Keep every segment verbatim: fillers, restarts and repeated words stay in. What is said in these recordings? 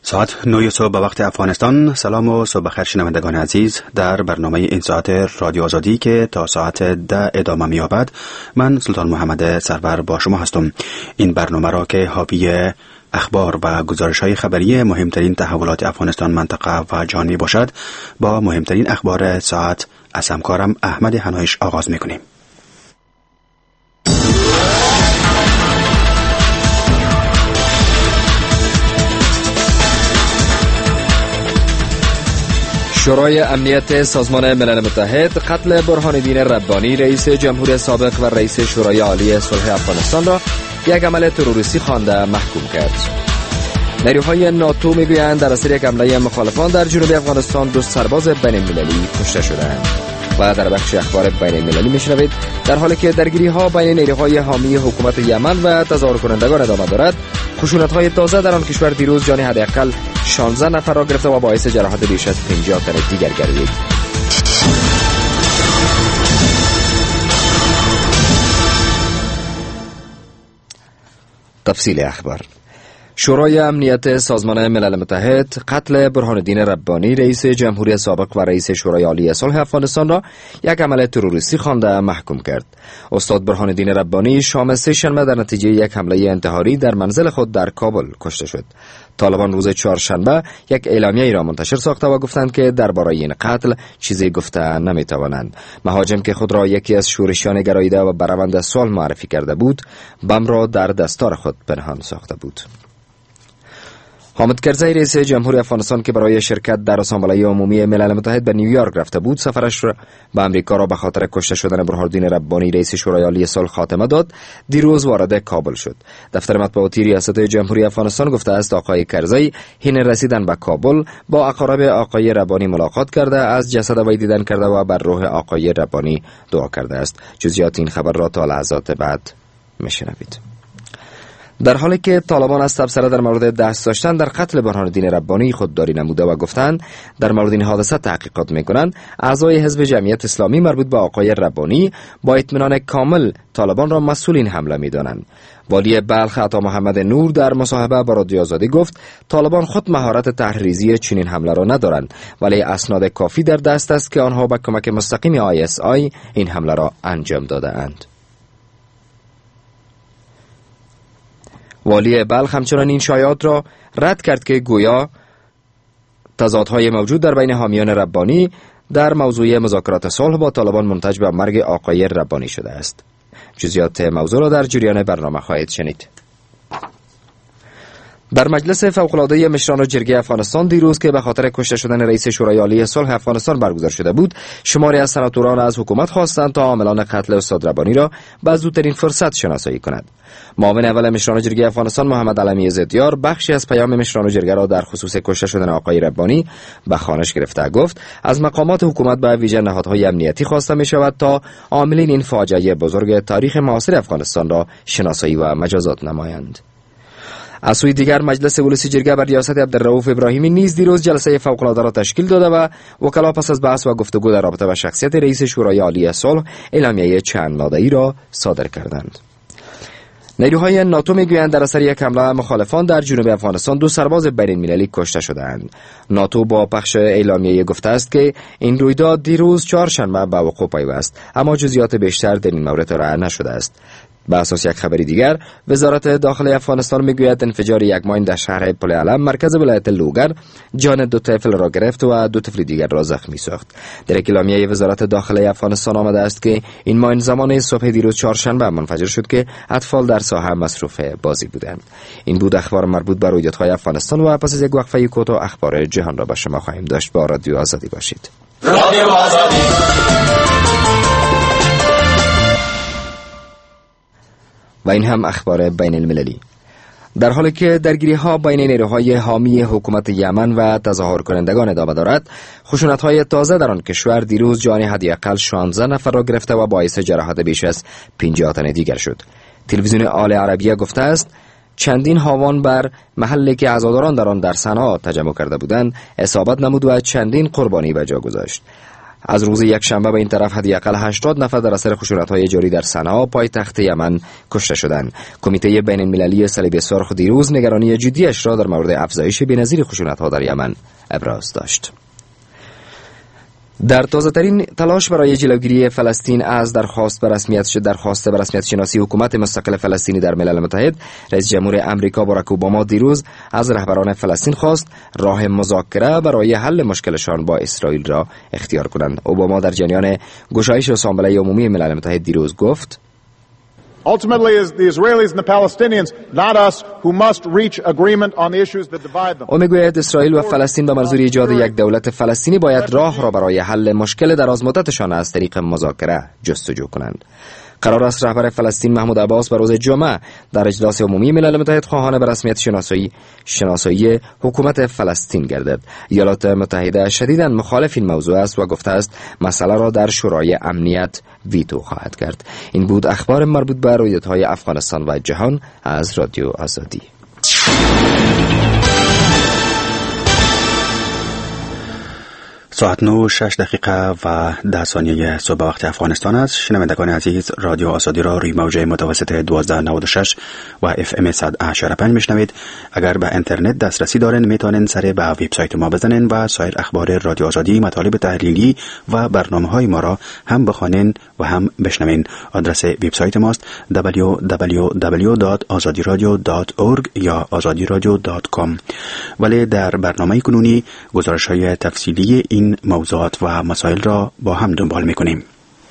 ساعت نه صبح به وقت افغانستان. سلام و صبح بخیر شنوندگان عزیز. در برنامه این ساعت رادیو آزادی که تا ساعت ده ادامه می‌یابد، من سلطان محمد سرور با شما هستم. این برنامه را که حاوی اخبار و گزارش‌های خبری مهمترین تحولات افغانستان، منطقه و جهانی باشد، با مهمترین اخبار ساعت از همکارم احمد حنایش آغاز می‌کنیم. شورای امنیت سازمان ملل متحد قتل برهان الدین ربانی، رئیس جمهوری سابق و رئیس شورای عالی صلح افغانستان را یک عمل تروریستی خوانده محکوم کرد. نیروهای ناتو میگویند در اثر یک حمله مخالفان در جنوب افغانستان دو سرباز بین المللی کشته شدند. و در بخش اخبار بین المللی میشنوید در حالی که درگیری ها بین نیروهای حامی حکومت یمن و تظاهر کنندگان ادامه دارد، خشونت های تازه در آن کشور دیروز جان حداقل شانزده نفر را گرفته و باعث جراحت بیش از پنجاه تن دیگر گردید. تفصیل اخبار. شورای امنیت سازمان ملل متحد قتل برهان الدین ربانی، رئیس جمهوری سابق و رئیس شورای عالی صلح افغانستان را یک عمل تروریستی خوانده محکوم کرد. استاد برهان الدین ربانی شام سه شنبه در نتیجه یک حمله انتحاری در منزل خود در کابل کشته شد. طالبان روز چهارشنبه یک اعلامیه ای را منتشر ساخته و گفتند که درباره این قتل چیزی گفته نمیتوانند. مهاجم که خود را یکی از شورشیان گراییده و برآورد صلح معرفی کرده بود، بم را در دستار خود پنهان ساخته بود. حامد کرزی، رئیس جمهوری افغانستان که برای شرکت در اسامبله عمومی ملل متحد به نیویورک رفته بود، سفرش را به امریکا را به خاطر کشته شدن برهان الدین ربانی، رئیس شورای عالی صلح، خاتمه داد، دیروز وارد کابل شد. دفتر مطبوعاتی ریاست جمهوری افغانستان گفته است آقای کرزی حین رسیدن به کابل با اقارب آقای ربانی ملاقات کرده، از جسد وی دیدن کرده و بر روح آقای ربانی دعا کرده است. جزئیات این خبر را تا لحظات بعد میشنوید. در حالی که طالبان از تبصره در مورد دست داشتن در قتل برهان الدین ربانی خودداری نموده و گفتند در مورد این حادثه تحقیقات میکنند، اعضای حزب جمعیت اسلامی مربوط به آقای ربانی با اطمینان کامل طالبان را مسئول این حمله میدانند. والی بلخ عطا محمد نور در مصاحبه با رادیو آزادی گفت طالبان خود مهارت تحریزی چنین حمله را ندارند، ولی اسناد کافی در دست است که آنها با کمک مستقیم آی اس آی این حمله را انجام داده اند. والی بلخ همچنان این شایعات را رد کرد که گویا تضادهای موجود در بین حامیان ربانی در موضوع مذاکرات صلح با طالبان منتج به مرگ آقای ربانی شده است. جزئیات موضوع را در جریان برنامه خواهید شنید. در مجلس فوق‌العاده مشران جرگه افغانستان دیروز که به خاطر کشته شدن رئیس شورای عالی صلح افغانستان برگزار شده بود، شماری از سناتوران از حکومت خواستند تا عاملان قتل استاد ربانی را به زودترین فرصت شناسایی کند. معاون اول مشران جرگه افغانستان محمد علمی ضدیار بخشی از پیام مشران جرگه را در خصوص کشته شدن آقای ربانی به خوانش گرفته گفت از مقامات حکومت به ویژه نهادهای امنیتی خواسته می شود تا عاملین این فاجعه بزرگ تاریخ معاصر افغانستان را شناسایی و مجازات نمایند. از سوی دیگر مجلس ولسی جرگه بر ریاست عبدالرؤوف ابراهیمی نیز دیروز جلسه فوق‌العاده را تشکیل داده و وکلا پس از بحث و گفتگو در رابطه با شخصیت رئیس شورای عالی صلح اعلامیه چند ماده‌ای را صادر کردند. نیروهای ناتو میگویند در اثر یک حمله مخالفان در جنوب افغانستان دو سرباز بین المللی کشته شدند. ناتو با پخش اعلامیه گفته است که این رویداد دیروز چهارشنبه به وقوع پیوست، اما جزئیات بیشتر در این مورد ارائه نشده است. به اساس یک خبری دیگر، وزارت داخلی افغانستان میگوید انفجار یک ماین در شهر پل علم مرکز ولایت لوگر جان دو طفل را گرفت و دو طفل دیگر را زخمی ساخت. در اعلامیه وزارت داخلی افغانستان آمده است که این ماین زمان صبح دیروز چهارشنبه منفجر شد که اطفال در ساحه مصروف بازی بودند. این بود اخبار مربوط به رویدادهای افغانستان و پس از یک وقفه کوتاه اخبار جهان را به شما خواهیم داشت. با رادیو آزادی باشید. رادیو آزادی. و این هم اخبار بین المللی. در حالی که درگیری ها بین نیروهای حامی حکومت یمن و تظاهر کنندگان ادامه دارد، خشونت های تازه در آن کشور دیروز جان حداقل شانزده نفر را گرفته و باعث جراحت بیش از پنجاه تن دیگر شد. تلویزیون آل عربیه گفته است چندین هاوان بر محلی که عزاداران در آن در صنعا تجمع کرده بودند اصابت نمود و چندین قربانی به جا گذاشت. از روز یک شنبه به این طرف حداقل هشتاد نفر در اثر خشونت‌های جاری در صنعا پایتخت یمن کشته شدند. کمیته بین المللی صلیب سرخ دیروز نگرانی جدیش را در مورد افزایش بی‌نظیر خشونت‌ها در یمن ابراز داشت. در تازه‌ترین تلاش برای جلوگیری فلسطین از درخواست به رسمیت درخواست به رسمیت شناسی حکومت مستقل فلسطینی در ملل متحد، رئیس جمهور آمریکا باراک اوباما دیروز از رهبران فلسطین خواست راه مذاکره برای حل مشکلشان با اسرائیل را اختیار کنند. اوباما در جریان گشایش اسامبله عمومی ملل متحد دیروز گفت: Ultimately, it's the Israelis and the Palestinians, not us, who must reach agreement on the issues that divide them. او میگوید اسرائیل و فلسطین به منظور ایجاد یک دولت فلسطینی باید راه را برای حل مشکل دراز مدتشان از طریق مذاکره جستجو کنند. قرار است رهبر فلسطین محمود عباس به روز جمعه در اجلاس عمومی ملل متحد خواهان به رسمیت شناسایی شناسایی حکومت فلسطین گردد. ایالات متحده شدیداً مخالف این موضوع است و گفته است مسئله را در شورای امنیت ویتو خواهد کرد. این بود اخبار مربوط به رویدادهای افغانستان و جهان از رادیو آزادی. ساعت نو شش دقیقه و ده ثانیه صبح وقت افغانستان است. شنوندگان عزیز، رادیو آزادی را روی موج متوسط دوازده نود و شش و اف ام صد و هشت و پنج میشنوید. اگر به اینترنت دسترسی دارین میتونین سر به وبسایت ما بزنین و سایر اخبار رادیو آزادی، مطالب تحلیلی و برنامه‌های ما را هم بخوانین و هم بشنوین. آدرس وبسایت ماست دبلیو دبلیو دبلیو دات آزادی رادیو دات اورگ یا آزادی رادیو دات کام. ولی در برنامه کنونی گزارش‌های تفصیلی این موضوعات و مسائل را با هم دنبال می‌کنیم.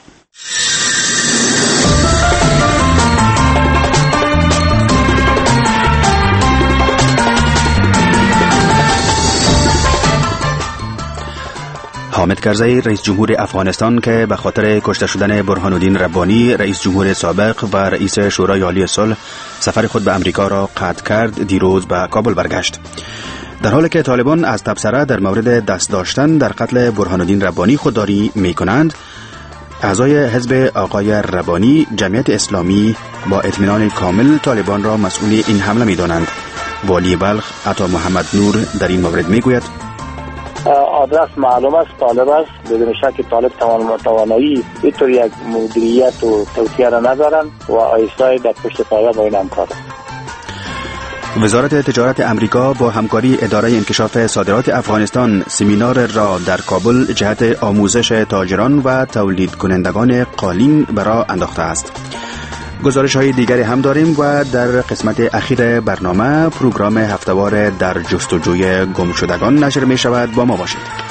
حامد کرزی، رئیس جمهور افغانستان که به خاطر کشته شدن برهان الدین ربانی، رئیس جمهور سابق و رئیس شورای عالی صلح سفر خود به امریکا را قطع کرد، دیروز به کابل برگشت. در حالی که طالبان از تبصره در مورد دست داشتن در قتل برهان الدین ربانی خودداری می کنند، اعضای حزب آقای ربانی جمعیت اسلامی با اطمینان کامل طالبان را مسئول این حمله می دانند. والی بلخ عطا محمد نور در این مورد می گوید: آدرس معلوم است، طالب است، بدون شک طالب توانایی اینطور یک مدیریت و توطیه را ندارند و آیسای در پشت پرده با این همکار. وزارت تجارت امریکا با همکاری اداره انکشاف صادرات افغانستان سمینار را در کابل جهت آموزش تاجران و تولید کنندگان قالین برای انداخته است. گزارش های دیگری هم داریم و در قسمت اخیر برنامه پروگرام هفتهوار در جستجوی گم شدگان نشر می شود. با ما باشید.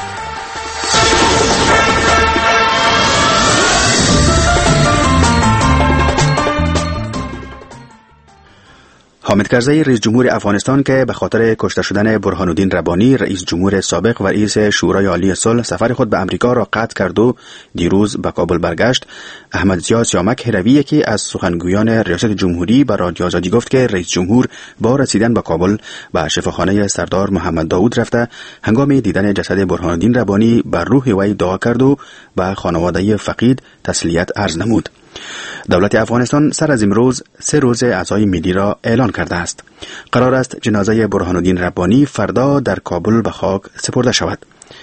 حامد کرزی، رئیس جمهور افغانستان که به خاطر کشته شدن برهان الدین ربانی، رئیس جمهور سابق و رئیس شورای عالی صلح سفر خود به امریکا را قطع کرد و دیروز به کابل برگشت، احمد ضیا سیامک هروی، یکی از سخنگویان ریاست جمهوری، به رادیو آزادی گفت که رئیس جمهور با رسیدن به کابل به شفاخانه سردار محمد داود رفته، هنگام دیدن جسد برهان الدین ربانی بر روح وی دعا کرد و به خانواده فقید تسلیت عرض نمود. دولت افغانستان سر از امروز سه روز عزای ملی را اعلان کرده است. قرار است جنازه برهان الدین ربانی فردا در کابل به خاک سپرده شود.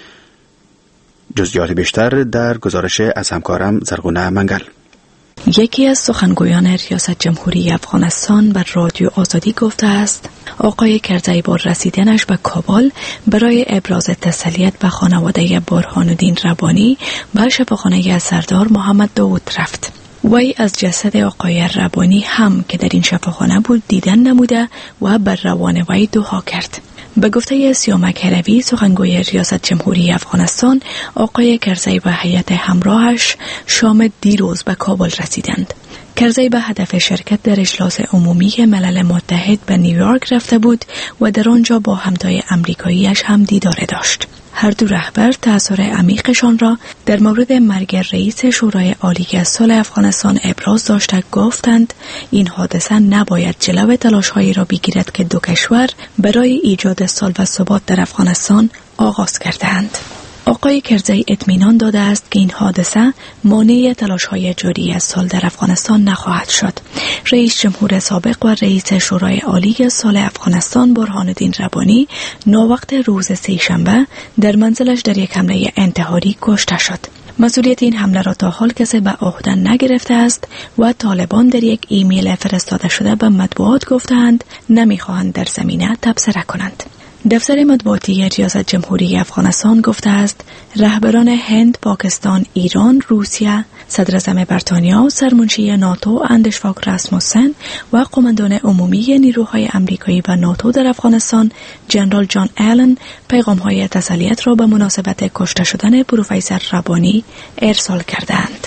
جزئیات بیشتر در گزارش از همکارم زرغونه منگل. یکی از سخنگویان ریاست جمهوری افغانستان بر رادیو آزادی گفته است آقای کرزی با رسیدنش به کابل برای ابراز تسلیت به خانواده برهان الدین ربانی به شفاخانه سردار محمد داود رفت. وی از جسد آقای ربانی هم که در این شفاخانه بود دیدن نموده و بر روان وی دعا کرد. به گفته سیامک هروی، سخنگوی ریاست جمهوری افغانستان، آقای کرزی و هیئت همراهش شام دیروز به کابل رسیدند. کرزی به هدف شرکت در اجلاس عمومی ملل متحد به نیویورک رفته بود و در آنجا با همتای امریکاییش هم دیدار داشت. هر دو رهبر تأثیر عمیقشان را در مورد مرگ رئیس شورای عالی صلح افغانستان ابراز داشته گفتند این حادثه نباید جلو تلاش‌هایی را بگیرد که دو کشور برای ایجاد صلح و ثبات در افغانستان آغاز کردند. آقای کرزی اطمینان داده است که این حادثه مانع تلاش‌های جاری از صلح در افغانستان نخواهد شد. رئیس جمهور سابق و رئیس شورای عالی صلح افغانستان برهان الدین ربانی ناوقت روز سه‌شنبه در منزلش در یک حمله انتحاری کشته شد. مسئولیت این حمله را تا حال کسی به عهده نگرفته است و طالبان در یک ایمیل فرستاده شده به مطبوعات گفتند نمیخواهند در زمینه تبصره کنند. دفتر مطبوعاتی ریاست جمهوری افغانستان گفته است رهبران هند، پاکستان، ایران، روسیه، صدر اعظم بریتانیا، سرمنشی ناتو اندشواگ راسموسن و قماندان عمومی نیروهای آمریکایی و ناتو در افغانستان جنرال جان آلن پیغام‌های تسلیت را به مناسبت کشته شدن پروفسور ربانی ارسال کردند.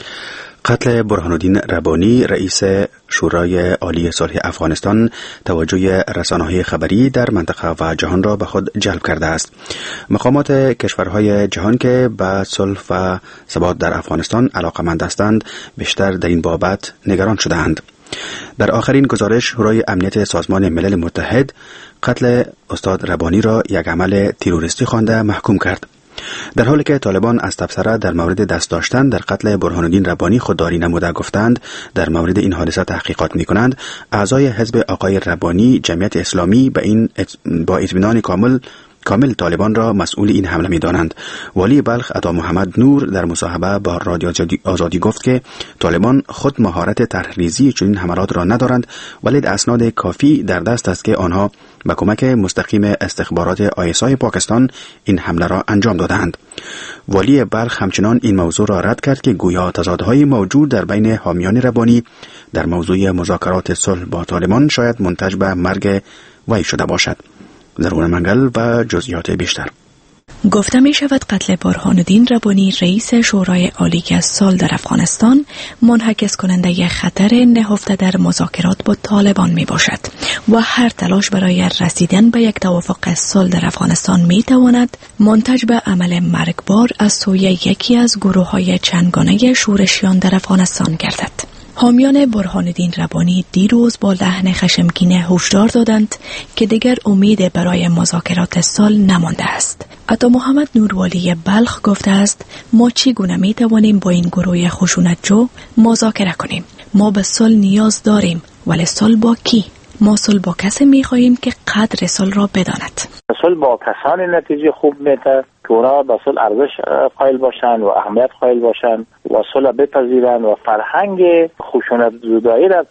قتل برهان الدین ربانی رئیس شورای عالی صلح افغانستان توجه رسانه‌های خبری در منطقه و جهان را به خود جلب کرده است. مقامات کشورهای جهان که به صلح و ثبات در افغانستان علاقه‌مند هستند بیشتر در این بابت نگران شده‌اند. در آخرین گزارش شورای امنیت سازمان ملل متحد قتل استاد ربانی را یک عمل تروریستی خوانده محکوم کرد. در حالی که طالبان از تبصره در مورد دست داشتن در قتل برهان الدین ربانی خودداری نموده گفتند در مورد این حادثه تحقیقات می کنند، اعضای حزب آقای ربانی جمعیت اسلامی به این با اطمینان کامل کامل طالبان را مسئول این حمله می دانند. والی بلخ عطا محمد نور در مصاحبه با رادیو آزادی گفت که طالبان خود مهارت طرحریزی چنین حملات را ندارند، ولی اسناد کافی در دست است که آنها با کمک مستقیم استخبارات آی اس آی پاکستان این حمله را انجام دادند. والی بلخ همچنان این موضوع را رد کرد که گویا تضادهای موجود در بین حامیان ربانی در موضوع مذاکرات صلح با طالبان شاید منتج به مرگ وی شده باشد. ضرور منگل و جزئیات بیشتر. گفته می شود قتل برهان الدین ربانی رئیس شورای عالی صلح در افغانستان منعکس کننده خطر نهفته در مذاکرات با طالبان می باشد و هر تلاش برای رسیدن به یک توافق صلح در افغانستان می تواند منتج به عمل مرگبار از سوی یکی از گروه‌های چندگانه شورشیان در افغانستان گردد. حامیان برهان الدین ربانی دیروز با لحن خشمگین هشدار دادند که دیگر امید برای مذاکرات صلح نمانده است. عطا محمد نوروالی بلخ گفته است ما چگونه می توانیم با این گروه خشونتجو مذاکره کنیم؟ ما به صلح نیاز داریم، ولی صلح با کی؟ ما صلح با کسی می خواهیم که قدر صلح را بداند. صلح با کسانی نتیجه خوب میده که اونا به صلح ارزش قائل باشن و اهمیت قائل باشن و صلح بپذیرن و فرهنگ خشونت زدایی را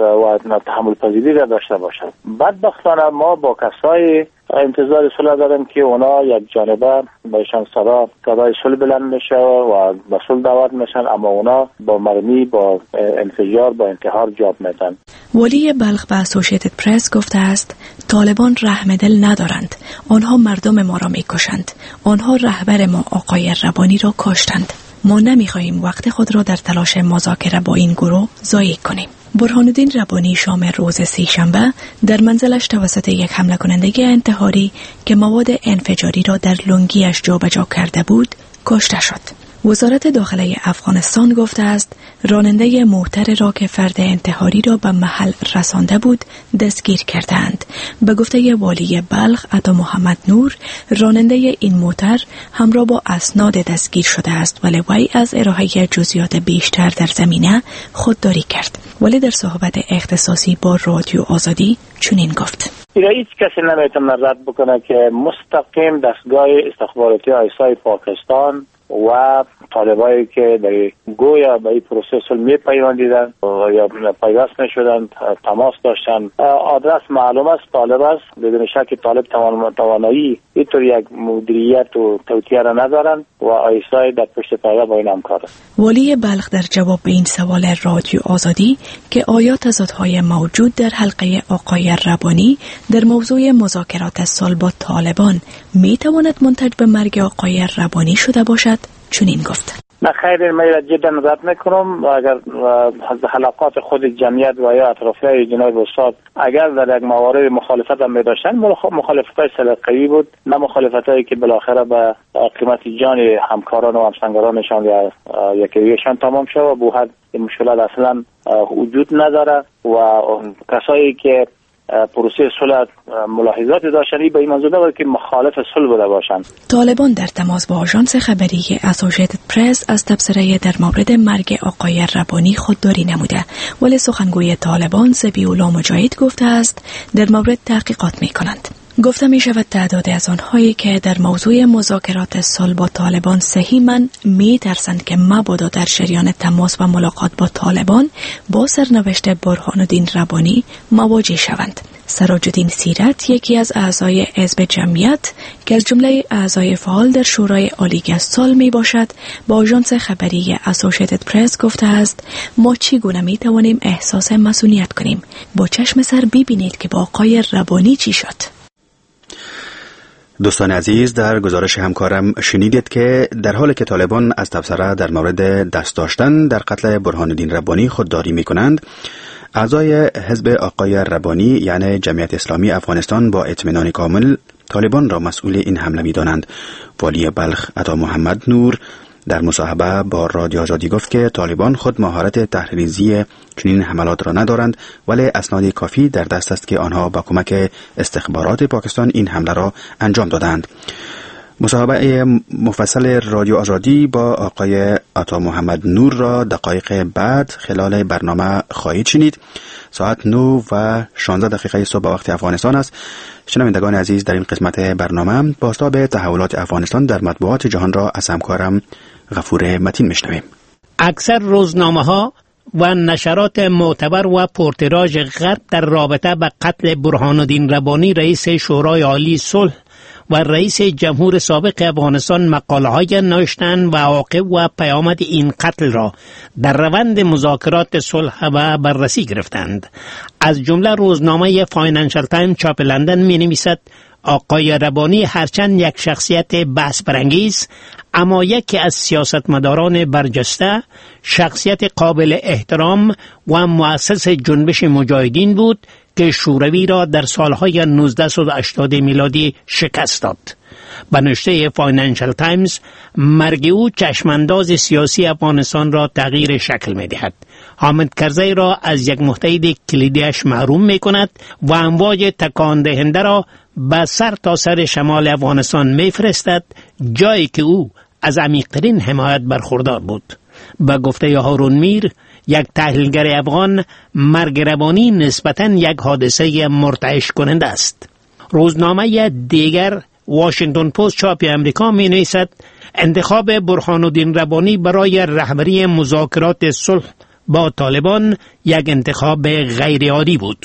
و تحمل پذیری را داشته باشن. بدبختانه ما با کسای انتظار صلح داریم که اونا یک جانبه بهشان صدا صدای صلح بلند میشه و به صلح دعوت میشن، اما اونا با مرمی، با انفجار، با انتحار جواب میدن. ولی بلخ به اسوسییتد پرس گفته است طالبان رحم دل ندارند، آنها مردم ما را میکشند، آنها رهبر ما آقای ربانی را کشتند. ما نمیخواهیم وقت خود را در تلاش مذاکره با این گروه ضایع کنیم. برهان الدین ربانی شام روز سه‌شنبه در منزلش توسط یک حمله کننده انتحاری که مواد انفجاری را در لنگیش جابجا کرده بود کشته شد. وزارت داخله افغانستان گفته است راننده موتر را که فرد انتحاری را به محل رسانده بود دستگیر کردند. به گفته والی بلخ عطا محمد نور، راننده این موتر همراه با اسناد دستگیر شده است، ولی وی از ارائه جزئیات بیشتر در زمینه خودداری کرد. ولی در صحبت اختصاصی با رادیو آزادی چنین گفت: هیچ کسی نمیتونه رد بکنه که مستقیم دستگاه استخباراتی آی اس آی پاکستان و طالبایی که در گویا به این پروسه صلح میپیوندیدن یا پیوست میشدن، تماس داشتن، آدرس معلوم است، طالب است، بدون شک طالب توانایی اینطور یک مدیریت و توطئه را ندارن و آی اس آی در پشت پرده با این همکار است. والی بلخ در جواب به این سوال رادیو آزادی که آیا تضادهای موجود در حلقه آقای ربانی در موضوع مذاکرات صلح با طالبان میتواند منتج به مرگ آقای ربانی شده باشد چنین گفت: نه خیر، من را جدا رد میکنم. اگر حلقات خود جمعیت و یا اطرافیای جناب استاد اگر در یک موارد مخالفت هم می‌داشتن، مخالفت‌های سلیقه‌ای بود، نه مخالفتایی که بالاخره به قیمت جان همکاران و همسنگرانشان یا یکیشان تمام شد و به حد این مشکلات اصلا وجود نداره و کسایی که پروسه صلح ملاحظات داشتن به این منظور نبود که مخالف صلح بوده باشند. طالبان در تماس با آژانس خبری اسوسییتد پرس از تبصره در مورد مرگ آقای ربانی خودداری نموده، ولی سخنگوی طالبان ذبیح الله مجاهد گفته است در مورد تحقیقات می کنند. گفته می شود تعداد از آنهایی که در موضوع مذاکرات صلح با طالبان صحیحاً می ترسند که مبادا در جریان تماس و ملاقات با طالبان با سرنوشت برهان الدین ربانی مواجه شوند. سراج الدین سیرت، یکی از اعضای حزب جمعیت که از جمله اعضای فعال در شورای عالی صلح می باشد، با آژانس خبری اسوسییتد پرس گفته است: ما چگونه می توانیم احساس مسئولیت کنیم؟ با چشم سر ببینید که با آقای ربانی چی شد. دوستان عزیز، در گزارش همکارم شنیدید که در حالی که طالبان از تبصره در مورد دست داشتن در قتل برهان الدین ربانی خودداری می کنند، اعضای حزب آقای ربانی یعنی جمعیت اسلامی افغانستان با اطمینان کامل طالبان را مسئول این حمله می دانند. والی بلخ عطا محمد نور در مصاحبه با رادیو آزادی گفت که طالبان خود مهارت تحریریزی چنین حملات را ندارند، ولی اسناد کافی در دست است که آنها با کمک استخبارات پاکستان این حمله را انجام دادند. مصاحبه مفصل رادیو آزادی با آقای عطا محمد نور را دقایق بعد خلال برنامه خواهید شنید. ساعت نه و شانزده دقیقه صبح وقت افغانستان است. شنوندگان عزیز، در این قسمت برنامه بازتاب تحولات افغانستان در مطبوعات جهان را از همکارم غفور متین میشنویم. اکثر روزنامه‌ها و نشرات معتبر و پرتراژ غرب در رابطه با قتل برهان الدین ربانی رئیس شورای عالی صلح و رئیس جمهور سابق افغانستان مقاله‌های نوشتند و عواقب و پیامد این قتل را در روند مذاکرات صلح و بررسی گرفتند. از جمله روزنامه فاینانشال تایم چاپ لندن می‌نویسد: آقای ربانی هرچند یک شخصیت بحث برانگیز، اما یکی از سیاستمداران برجسته، شخصیت قابل احترام و مؤسس جنبش مجاهدین بود که شوروی را در سالهای نوزده هشتاد میلادی شکست داد. به نوشته فاینانشال تایمز، مرگ او چشمانداز سیاسی افغانستان را تغییر شکل می دهد. حامد کرزی را از یک متحد کلیدیش محروم می کند و امواج تکان دهنده را به سر تا سر شمال افغانستان می فرستد، جایی که او از عمیق‌ترین حمایت برخوردار بود. به گفته هارون میر، یک تحلیلگر افغان، مرگ ربانی نسبتاً یک حادثه مرتعش کننده است. روزنامه دیگر واشنگتن پست چاپ امریکا می نویسد: انتخاب برهان الدین ربانی برای رهبری مذاکرات صلح با طالبان یک انتخاب غیر عادی بود.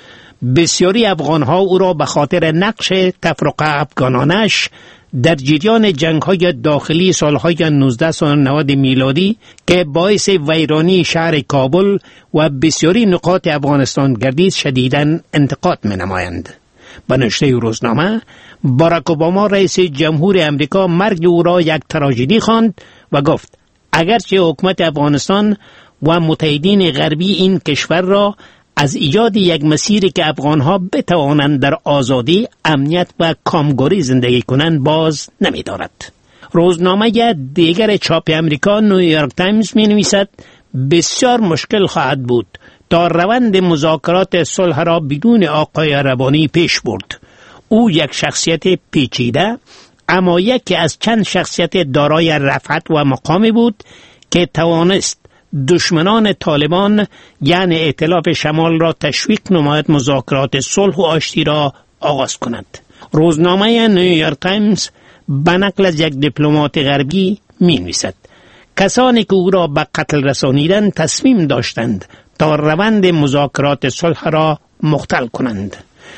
بسیاری افغانها او را به خاطر نقش تفرقه افغانانش در جریان جنگ‌های داخلی سالهای نوزده نود میلادی که باعث ویرانی شهر کابل و بسیاری نقاط افغانستان گردید شدیداً انتقاد می‌نمایند. به نوشته روزنامه، باراک اوباما رئیس جمهور امریکا مرگ او را یک تراژدی خواند و گفت: اگرچه حکومت افغانستان و متحدین غربی این کشور را از ایجاد یک مسیری که افغانها بتوانند در آزادی، امنیت و کامگوری زندگی کنند باز نمی دارد. روزنامه دیگر چاپ امریکا نیویورک تایمز می نویسد: بسیار مشکل خواهد بود تا روند مذاکرات صلح را بدون آقای ربانی پیش برد. او یک شخصیت پیچیده، اما یکی از چند شخصیت دارای رفعت و مقامی بود که توانست دشمنان طالبان یعنی ائتلاف شمال را تشویق نماید مذاکرات صلح و آشتی را آغاز کند. روزنامه نیویورک تایمز به نقل از یک دیپلمات غربی می نویسد: کسانی که او را به قتل رسانیدند تصمیم داشتند تا روند مذاکرات صلح را مختل کنند.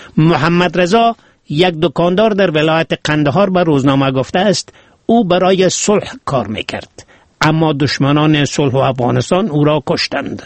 محمد رضا، یک دکاندار در ولایت قندهار، به روزنامه گفته است او برای صلح کار میکرد، اما دشمنان صلح و افغانستان او را کشتند.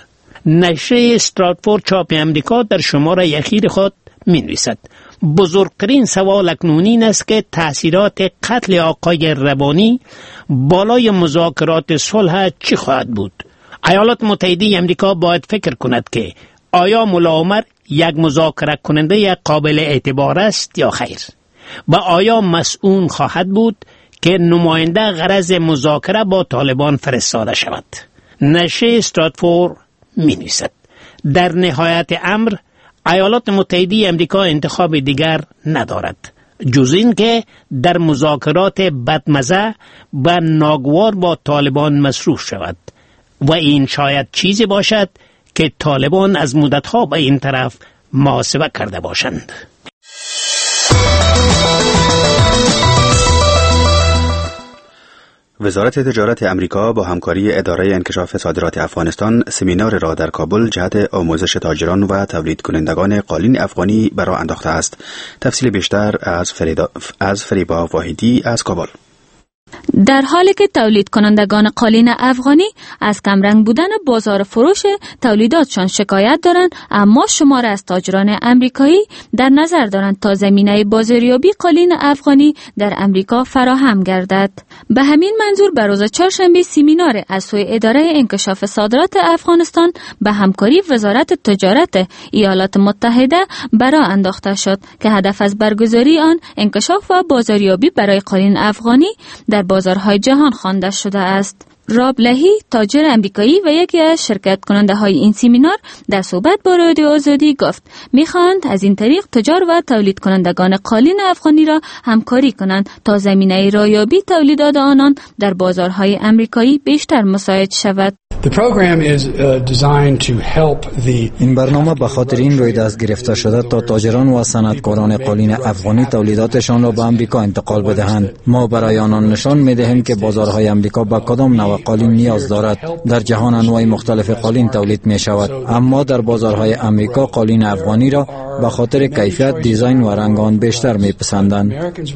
نشریه استراتفورد چاپ امریکا در شماره اخیر خود می نویسد: بزرگترین سوال اکنون این است که تأثیرات قتل آقای ربانی بالای مذاکرات صلح چی خواهد بود. ایالات متحده امریکا باید فکر کند که آیا ملا عمر یک مذاکره کننده قابل اعتبار است یا خیر، و آیا مسئول خواهد بود که نماینده غرض مذاکره با طالبان فرستاده شود. نشریه استراتفورد می نویسد: در نهایت امر ایالات متحده امریکا انتخاب دیگر ندارد جز این که در مذاکرات بدمزه و ناگوار با طالبان مصروف شود، و این شاید چیزی باشد که طالبان از مدتها به این طرف محاسبه کرده باشند. وزارت تجارت امریکا با همکاری اداره انکشاف صادرات افغانستان سمینار را در کابل جهت آموزش تاجران و تولید کنندگان قالین افغانی برآ انداخته است. تفصیل بیشتر از فریدا از فریبا واحدی از کابل. در حالی که تولید کنندگان قالین افغانی از کمرنگ بودن بازار فروش تولیداتشان شکایت دارند، اما شمار از تاجران امریکایی در نظر دارند تا زمینه بازاریابی قالین افغانی در امریکا فراهم گردد. به همین منظور به روز چهارشنبه سمینار از سوی اداره انکشاف صادرات افغانستان به همکاری وزارت تجارت ایالات متحده برآ انداخته شد که هدف از برگزاری آن انکشاف و بازاریابی برای قالین افغانی در بازارهای جهان خوانده شده است. راب لهی، تاجر امریکایی و یکی از شرکت کننده های این سمینار، در صحبت با رادیو آزادی گفت میخواهند از این طریق تجار و تولید کنندگان قالین افغانی را همکاری کنند تا زمینه رایابی تولیدات آنان در بازارهای امریکایی بیشتر مساعد شود. این برنامه به خاطر این روی دست گرفته شده تا تاجران و صنعتکاران قالین افغانی تولیداتشان را به امریکا انتقال بدهند. ما برای آنان نشان می‌دهیم که بازارهای امریکا به کدام نوع قالین نیاز دارد. در جهان انواع مختلف قالین تولید می شود، اما در بازارهای امریکا قالین افغانی را به خاطر کیفیت، دیزاین و رنگ آن بیشتر می‌پسندند.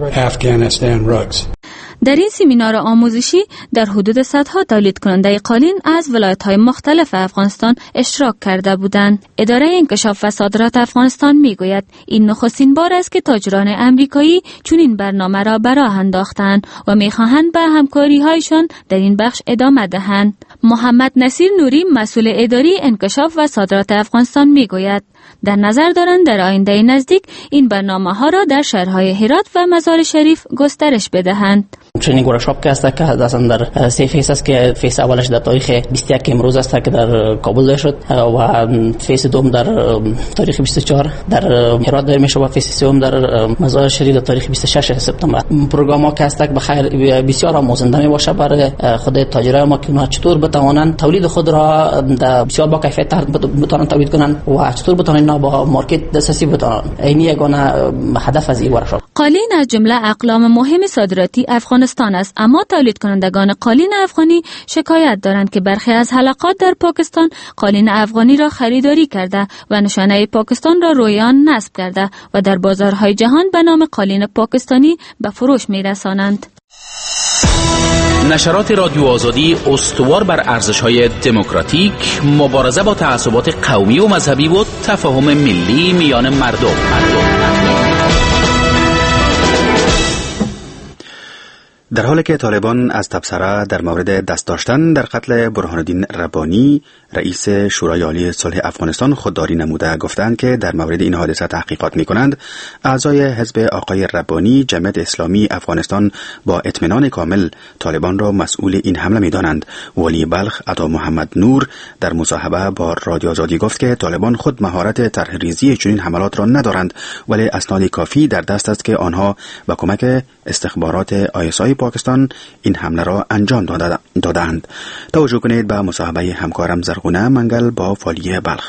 در این سمینار آموزشی در حدود صدها تولید کننده قالین از ولایت‌های مختلف افغانستان اشتراک کرده بودند. اداره انکشاف و صادرات افغانستان میگوید این نخستین بار است که تاجران امریکایی چنین برنامه را به راه انداختند و می‌خواهند به همکاری‌هایشان در این بخش ادامه دهند. محمد نصیر نوری، مسئول اداری انکشاف و صادرات افغانستان میگوید در نظر دارند در آینده نزدیک این برنامه‌ها را در شهرهای هرات و مزار شریف گسترش بدهند. ترینینگ ورکشاپ که است که اصلا در سه فیس است که فیس اولش در تاریخ بیست و یک امروز است که در کابل داده شد و فیس دوم در تاریخ بیست و چهار در هرات داده میشه و فیس سوم در مزار شریف در تاریخ بیست و شش سپتامبر. پروگرام ها که است که بخیر بسیار آموزنده می باشه برای خود تاجرای ما که اونها چطور بتوانند تولید خود را در بسیار با کیفیت بتوانند تولید کنند و چطور بتوانند با مارکت دسترسی بتوانند. این یگانه هدف از این ورکشاپ. قالین از جمله اقلام مهم صادراتی افغانستان است، اما تولید کنندگان قالین افغانی شکایت دارند که برخی از حلقات در پاکستان قالین افغانی را خریداری کرده و نشانه پاکستان را روی آن نصب کرده و در بازارهای جهان به نام قالین پاکستانی به فروش می‌رسانند. نشرات رادیو آزادی استوار بر ارزش‌های دموکراتیک، مبارزه با تعصبات قومی و مذهبی و تفاهم ملی میان مردم. مردم. در حالی که طالبان از تبصره در مورد دست داشتن در قتل برهان الدین ربانی رئیس شورای عالی صلح افغانستان خودداری نموده گفتند که در مورد این حادثه تحقیقات می‌کنند، اعضای حزب آقای ربانی جمعیت اسلامی افغانستان با اطمینان کامل طالبان را مسئول این حمله می‌دانند. ولی بلخ عطا محمد نور در مصاحبه با رادیو آزادی گفت که طالبان خود مهارت طرح‌ریزی چنین حملات را ندارند، ولی اسناد کافی در دست است که آنها با کمک استخبارات آی اس آی پاکستان این حمله را انجام دادند. توجه کنید به مصاحبه همکارم زرغونه منگل با فالیه بلخ.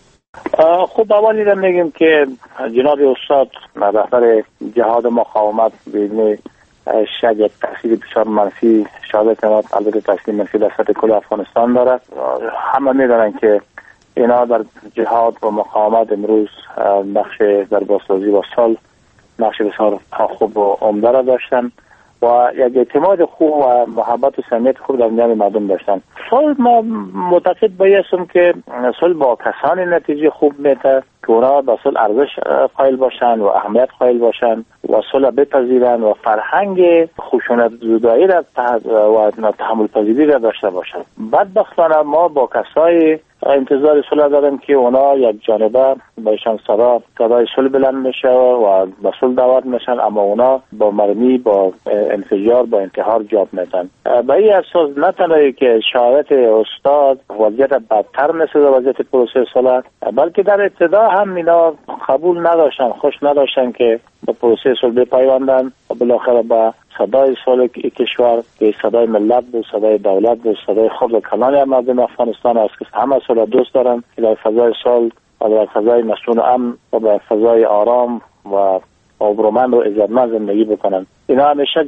خب اولی را میگیم که جناب استاد رهبر جهاد مقاومت بدون شک یک تاثیر بسیار منفی شاید کنات، البته تاثیر منفی در سطح کل افغانستان دارد. همه میدانند که اینا در جهاد و مقاومت امروز نقش در بازسازی و صلح نقش بسیار خوب و عمده را داشتن و یک اعتماد خوب و محبت و صمیمیت خوب در میان مردم داشتن. صلح ما معتقد بایستم که صلح با کسانی نتیجه خوب میده که اونا با صلح ارزش قائل باشن و اهمیت قائل باشن و صلح بپذیرن و فرهنگ خشونت زدایی را و تحمل پذیری را داشته باشن. بدبختانه ما با کسای انتظار صلح داریم که اونا یک جانبه بهشان صدا صدای صلح بلند میشه و به صلح دعوت میشن، اما اونا با مرمی، با انفجار، با انتحار جواب میدن. به این اساس نه تنها که شهادت استاد وضعیت بدتر میسازه وضعیت پروسه صلح، بلکه در ابتدا هم اینا قبول نداشتن، خوش نداشتن که با پروسه صلح بپیوندن و بالاخره با صدای صلح کشور که صدای ملت بود، صدای دولت بود، صدای خود و کلان مردم افغانستان است که همه صلح دوست دارن که در فضای صلح و در فضای مسئول امن و در فضای آرام و آبرومند و عزتمند زندگی بکنن. اینا همیشه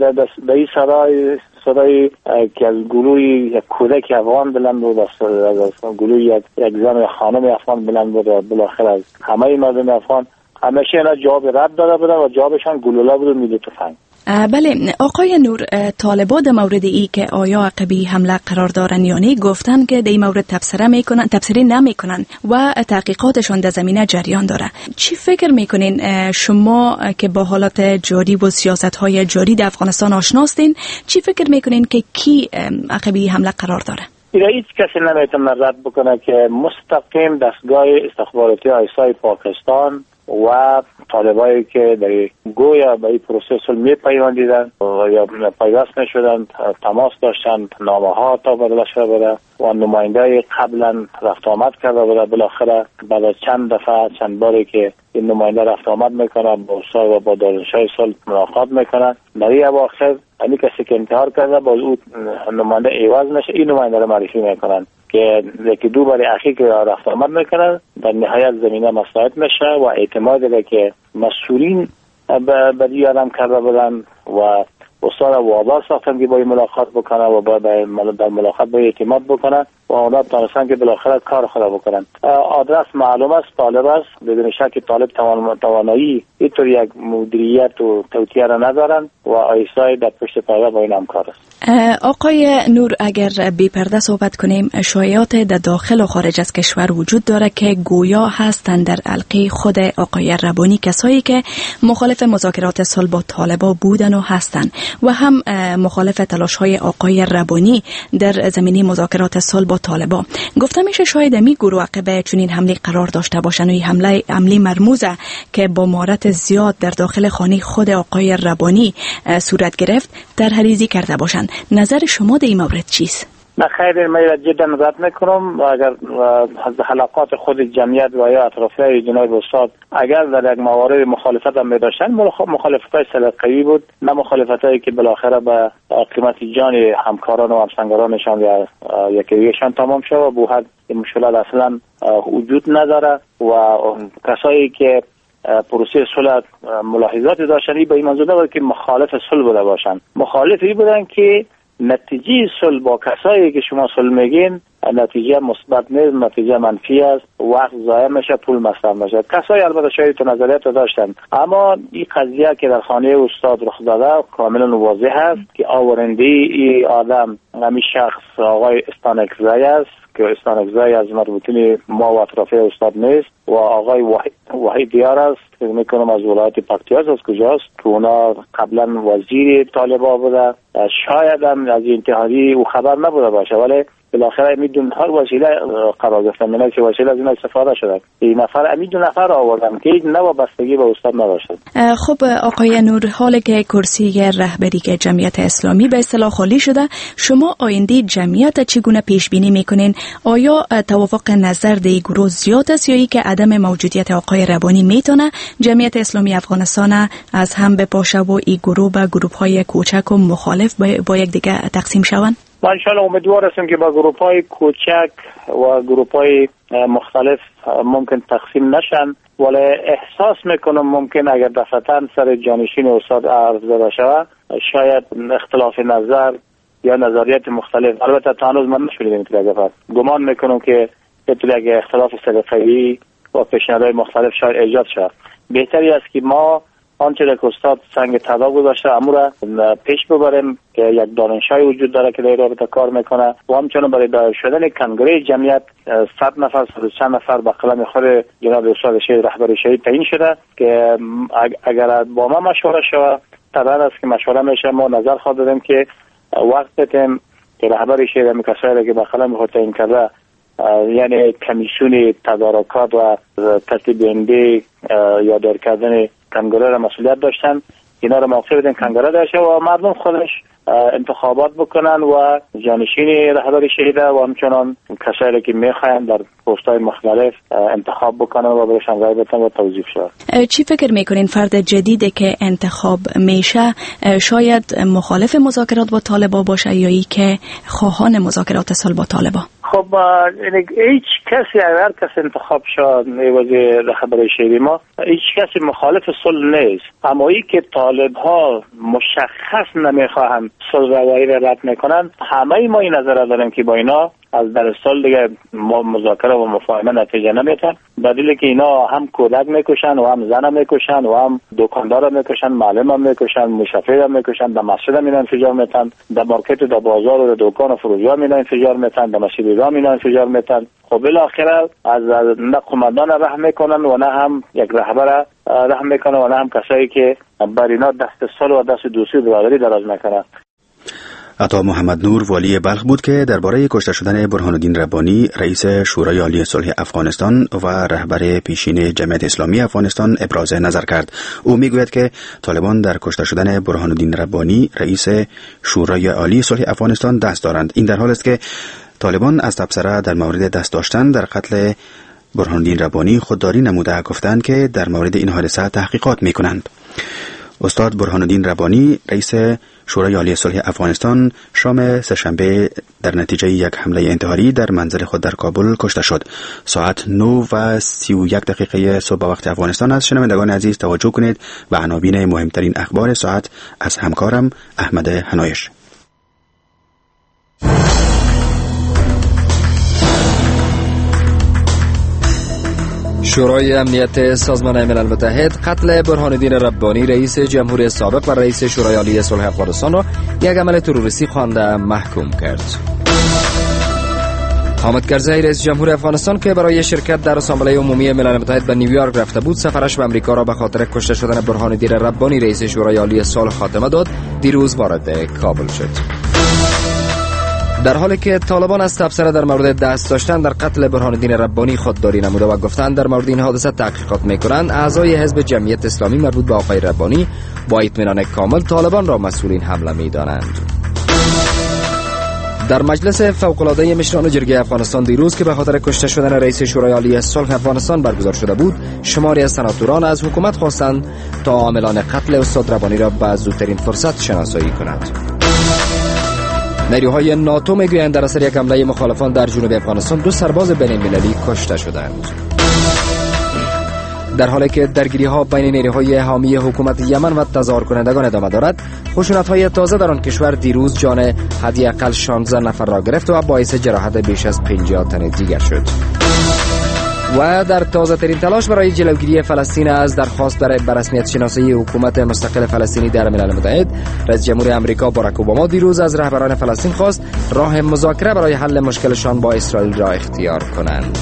در این صدای صدای که از گلوی یک کودک افغان بلند بود، از گلوی یک یک زن خانم افغان بلند بود و بالاخره از همه مردم افغان همیشه اینا جواب رد داده بودن و جوابشان گلوله بود و میله تفنگ. بله آقای نور، طالبان در مورد ای که آیا عقبی حمله قرار دارن یا نه گفتن که در این مورد تبصره میکنن تبصره نمیکنن و تحقیقاتشون در زمینه جریان داره. چی فکر میکنین شما که با حالات جاری و سیاست های جاری در افغانستان آشناستین، چی فکر میکنین که کی عقبی حمله قرار داره؟ اینا هیچ کسی نمیتونه رد بکنه که مستقیم دستگاه استخباراتی آیسای پاکستان و طالبایی که در گویا به این پروسه صلح میپیوندیدن یا پیوست نشدن، تماس داشتن، نامه ها تبادله شده بوده و نماینده قبلا رفت آمد کرده بوده. بالاخره بعد از چند دفعه چند باری که این نماینده رفت آمد میکنه با اوسای و با دانشجوی صلح ملاقات میکنه، در این اواخر این کسی که انتحار کرده با او نماینده عوض نشه این نماینده رو معرفی میکنن که یکی دو بار اخیر که رفت آمد میکنن، در نهایت زمینه مساعد میشه و اعتماد داره که مسئولین به دیارم کرده بودن و استاد وابا ساختن که با این ملاقات بکنه و با در ملاقات با اعتماد بکنه و اونا تانستن که بالاخره کار خود بکنن. آدرس معلوم است، طالب است، بدون شک طالب توانایی اینطور یک مدیریت و توطیه را ندارن و آیسای در پشت پرده با این همکار است. آقای نور، اگر بی پرده صحبت کنیم، شایعات در داخل و خارج از کشور وجود داره که گویا هستند در حلقه خود آقای ربانی کسایی که مخالف مذاکرات صلح با طالبان بودن و هستند و هم مخالف تلاش‌های آقای ربانی در زمینه مذاکرات صلح با طالبان. گفته میشه شاید می گروه عقبه چنین حمله قرار داشته باشن و این حمله عملی مرموزه که با مهارت زیاد در داخل خانه خود آقای ربانی صورت گرفت در حریزی کرده باشن. نظر شما در این مورد چیست؟ نه خیر، من جدا رد میکنم. اگر از حلقات خود جمعیت و یا اطرافیای جناب استاد اگر در یک موارد مخالفت هم می‌داشتن، مخالفت‌های سلیقه‌ای بود، نه مخالفتایی که بالاخره به قیمت جان همکاران و همسنگرانشان یا یکیشان تمام شد و به حد این مشکلات اصلا وجود نداره و کسایی که پروسه صلح ملاحظاتی داشتن به این منظور بود که مخالف صلح بوده باشن. مخالفی بودن که نتیجه صلح با کسایی که شما صلح میگین نتیجه مثبت نیست، نتیجه منفی است، وقت ضایع میشه، پول مصرف میشه. کسایی البته شاید تو نظریات داشتن، اما این قضیه که در خانه استاد رخ داده کاملا واضح است که آورنده این آدم همین شخص آقای استانکزی است که استانکزی از مربوطین ما و اطرافی استاد نیست و آقای وحید دیار است که میکنم از ولایت پکتیکا از کجاست که اونا قبلا وزیر طالبا بوده. شاید هم از انتحاری او خبر نبوده باشه ولی بالاخره میدون هر وسیله قرار گرفتن، منه که وسیله از این استفاده شده. این نفر امید دو نفر آوردن که هیچ نوابستگی به استاد نداشت. خب آقای نور، حالی که کرسی رهبری که جمعیت اسلامی به اصطلاح خالی شده، شما آینده جمعیت چگونه پیش بینی میکنین؟ آیا توافق نظر در گروه زیاد است یا ای که عدم موجودیت آقای ربانی میتونه جمعیت اسلامی افغانستان از هم بپاشه و این گروه به گروه های کوچک و مخالف با یک دیگه تقسیم شوند؟ ما انشاءالله امیدوار هستیم که با گروپ های کوچک و گروپ های مختلف ممکن تقسیم نشن، ولی احساس میکنم ممکن اگر دفعتاً سر جانشین استاد عرض بشه شاید اختلاف نظر یا نظریات مختلف، البته تا هنوز من نشنیدم این دفعه، گمان میکنم که یک اختلاف سلیقه‌ای و پیشنهادهای مختلف شاید ایجاد شد. بهتری است که ما آنچه که استاد سنگ تدا گذاشته امور پیش ببریم که یک دانشجوی وجود داره که در رابطه کار میکنه و همچنین برای دایر شدن کنگره جمعیت صد نفر صد چند نفر به قلم خود جناب استاد شهید رهبری شهید تعیین شده که اگر با ما مشوره شود طبعا است که مشوره میشه ما نظر خواهد دادیم که وقت بدیم که رهبری شهید هم کسایی که به قلم خود تعیین کرده یعنی کمیسیون تدارکات و ترتیب دهنده یا دایر کردن کنگره را مسئولیت داشتن، اینا را موقع بدن کنگره داشته و مردم خودش انتخابات بکنن و جانشین رهبری شهیده و همچنان کسایی که میخواین در پست‌های مختلف انتخاب بکنن و بهشان رای بدن و توظیف شد. چی فکر میکنین فرد جدیدی که انتخاب میشه شاید مخالف مذاکرات با طالبان باشه یا ای که خواهان مذاکرات صلح با طالبان؟ خب هیچ کسی اگر کسی انتخاب شد وزیر رهبری شیری ما، هیچ کسی مخالف صلح نیست، اما ای که طالب ها مشخص نمیخواهند صلح روایی را رد میکنن، همه ما این نظر داریم که با اینا از در صلح دیگه مذاکره و مفاهمه نتیجه نمیتن، بدیلی که اینا هم کودک میکشن و هم زن میکشن و هم دکاندار میکشن، معلم میکشن، مشافیر میکشن، در مسجد هم اینا انفجار میتن، در مارکت، در بازار و در دکان و فروشگاه هم اینا انفجار میتن، در مسجد هم اینا انفجار میتن. خب بالاخره از نه قماندان رحم میکنن و نه هم یک رهبر رحم میکنن و نه هم کسایی که بر اینا دست صلح و دست دوستی و برادری دراز میکنن. عطا محمد نور والی بلخ بود که درباره کشته شدن برهان الدین ربانی رئیس شورای عالی صلح افغانستان و رهبر پیشین جمعیت اسلامی افغانستان ابراز نظر کرد. او میگوید که طالبان در کشته شدن برهان الدین ربانی رئیس شورای عالی صلح افغانستان دست دارند. این در حال است که طالبان از تبصره در مورد دست داشتن در قتل برهان الدین ربانی خودداری نموده، گفتند که در مورد این حادثه تحقیقات میکنند. استاد برهان الدین ربانی رئیس شورای عالی صلح افغانستان شام سه‌شنبه در نتیجه یک حمله انتحاری در منزل خود در کابل کشته شد. ساعت نه و سی و یک دقیقه صبح وقت افغانستان است. شنوندگان عزیز توجه کنید به عناوین مهمترین اخبار ساعت از همکارم احمد حنایش. شورای امنیت سازمان ملل متحد قتل برهان الدین ربانی رئیس جمهوری سابق و رئیس شورای عالی صلح افغانستان را یک عمل تروریستی خوانده محکوم کرد. حامد کرزی رئیس جمهوری افغانستان که برای شرکت در اسامبله عمومی ملل متحد به نیویورک رفته بود، سفرش به امریکا را به خاطر کشته شدن برهان الدین ربانی رئیس شورای عالی صلح خاتمه داد. دیروز وارد کابل شد. در حالی که طالبان از تبصره در مورد دست داشتن در قتل برهان الدین ربانی خودداری نموده و گفتند در مورد این حادثه تحقیقات میکنند، اعضای حزب جمعیت اسلامی مربوط به آقای ربانی با اطمینان کامل طالبان را مسئول این حمله میدانند. در مجلس فوق‌العاده مشران جرگه افغانستان دیروز که به خاطر کشته شدن رئیس شورای عالی صلح افغانستان برگزار شده بود، شماری از سناتوران از حکومت خواستند تا عاملان قتل استاد ربانی را به زودترین فرصت شناسایی کند. نیروهای ناتو میگویند در اثر یک حمله مخالفان در جنوب افغانستان دو سرباز بین‌المللی کشته شدند. در حالی که درگیری ها بین نیروهای حامی حکومت یمن و تظاهر کنندگان ادامه دارد، خشونت های تازه در آن کشور دیروز جان حداقل شانزده نفر را گرفت و باعث جراحت بیش از پنجاه تن دیگر شد. و در تازه ترین تلاش برای جلوگیری فلسطین از درخواست برای برسمیت شناسی حکومت مستقل فلسطینی در ملل متحد، رئیس جمهور آمریکا باراک اوباما دیروز از رهبران فلسطین خواست راه مذاکره برای حل مشکلشان با اسرائیل را اختیار کنند.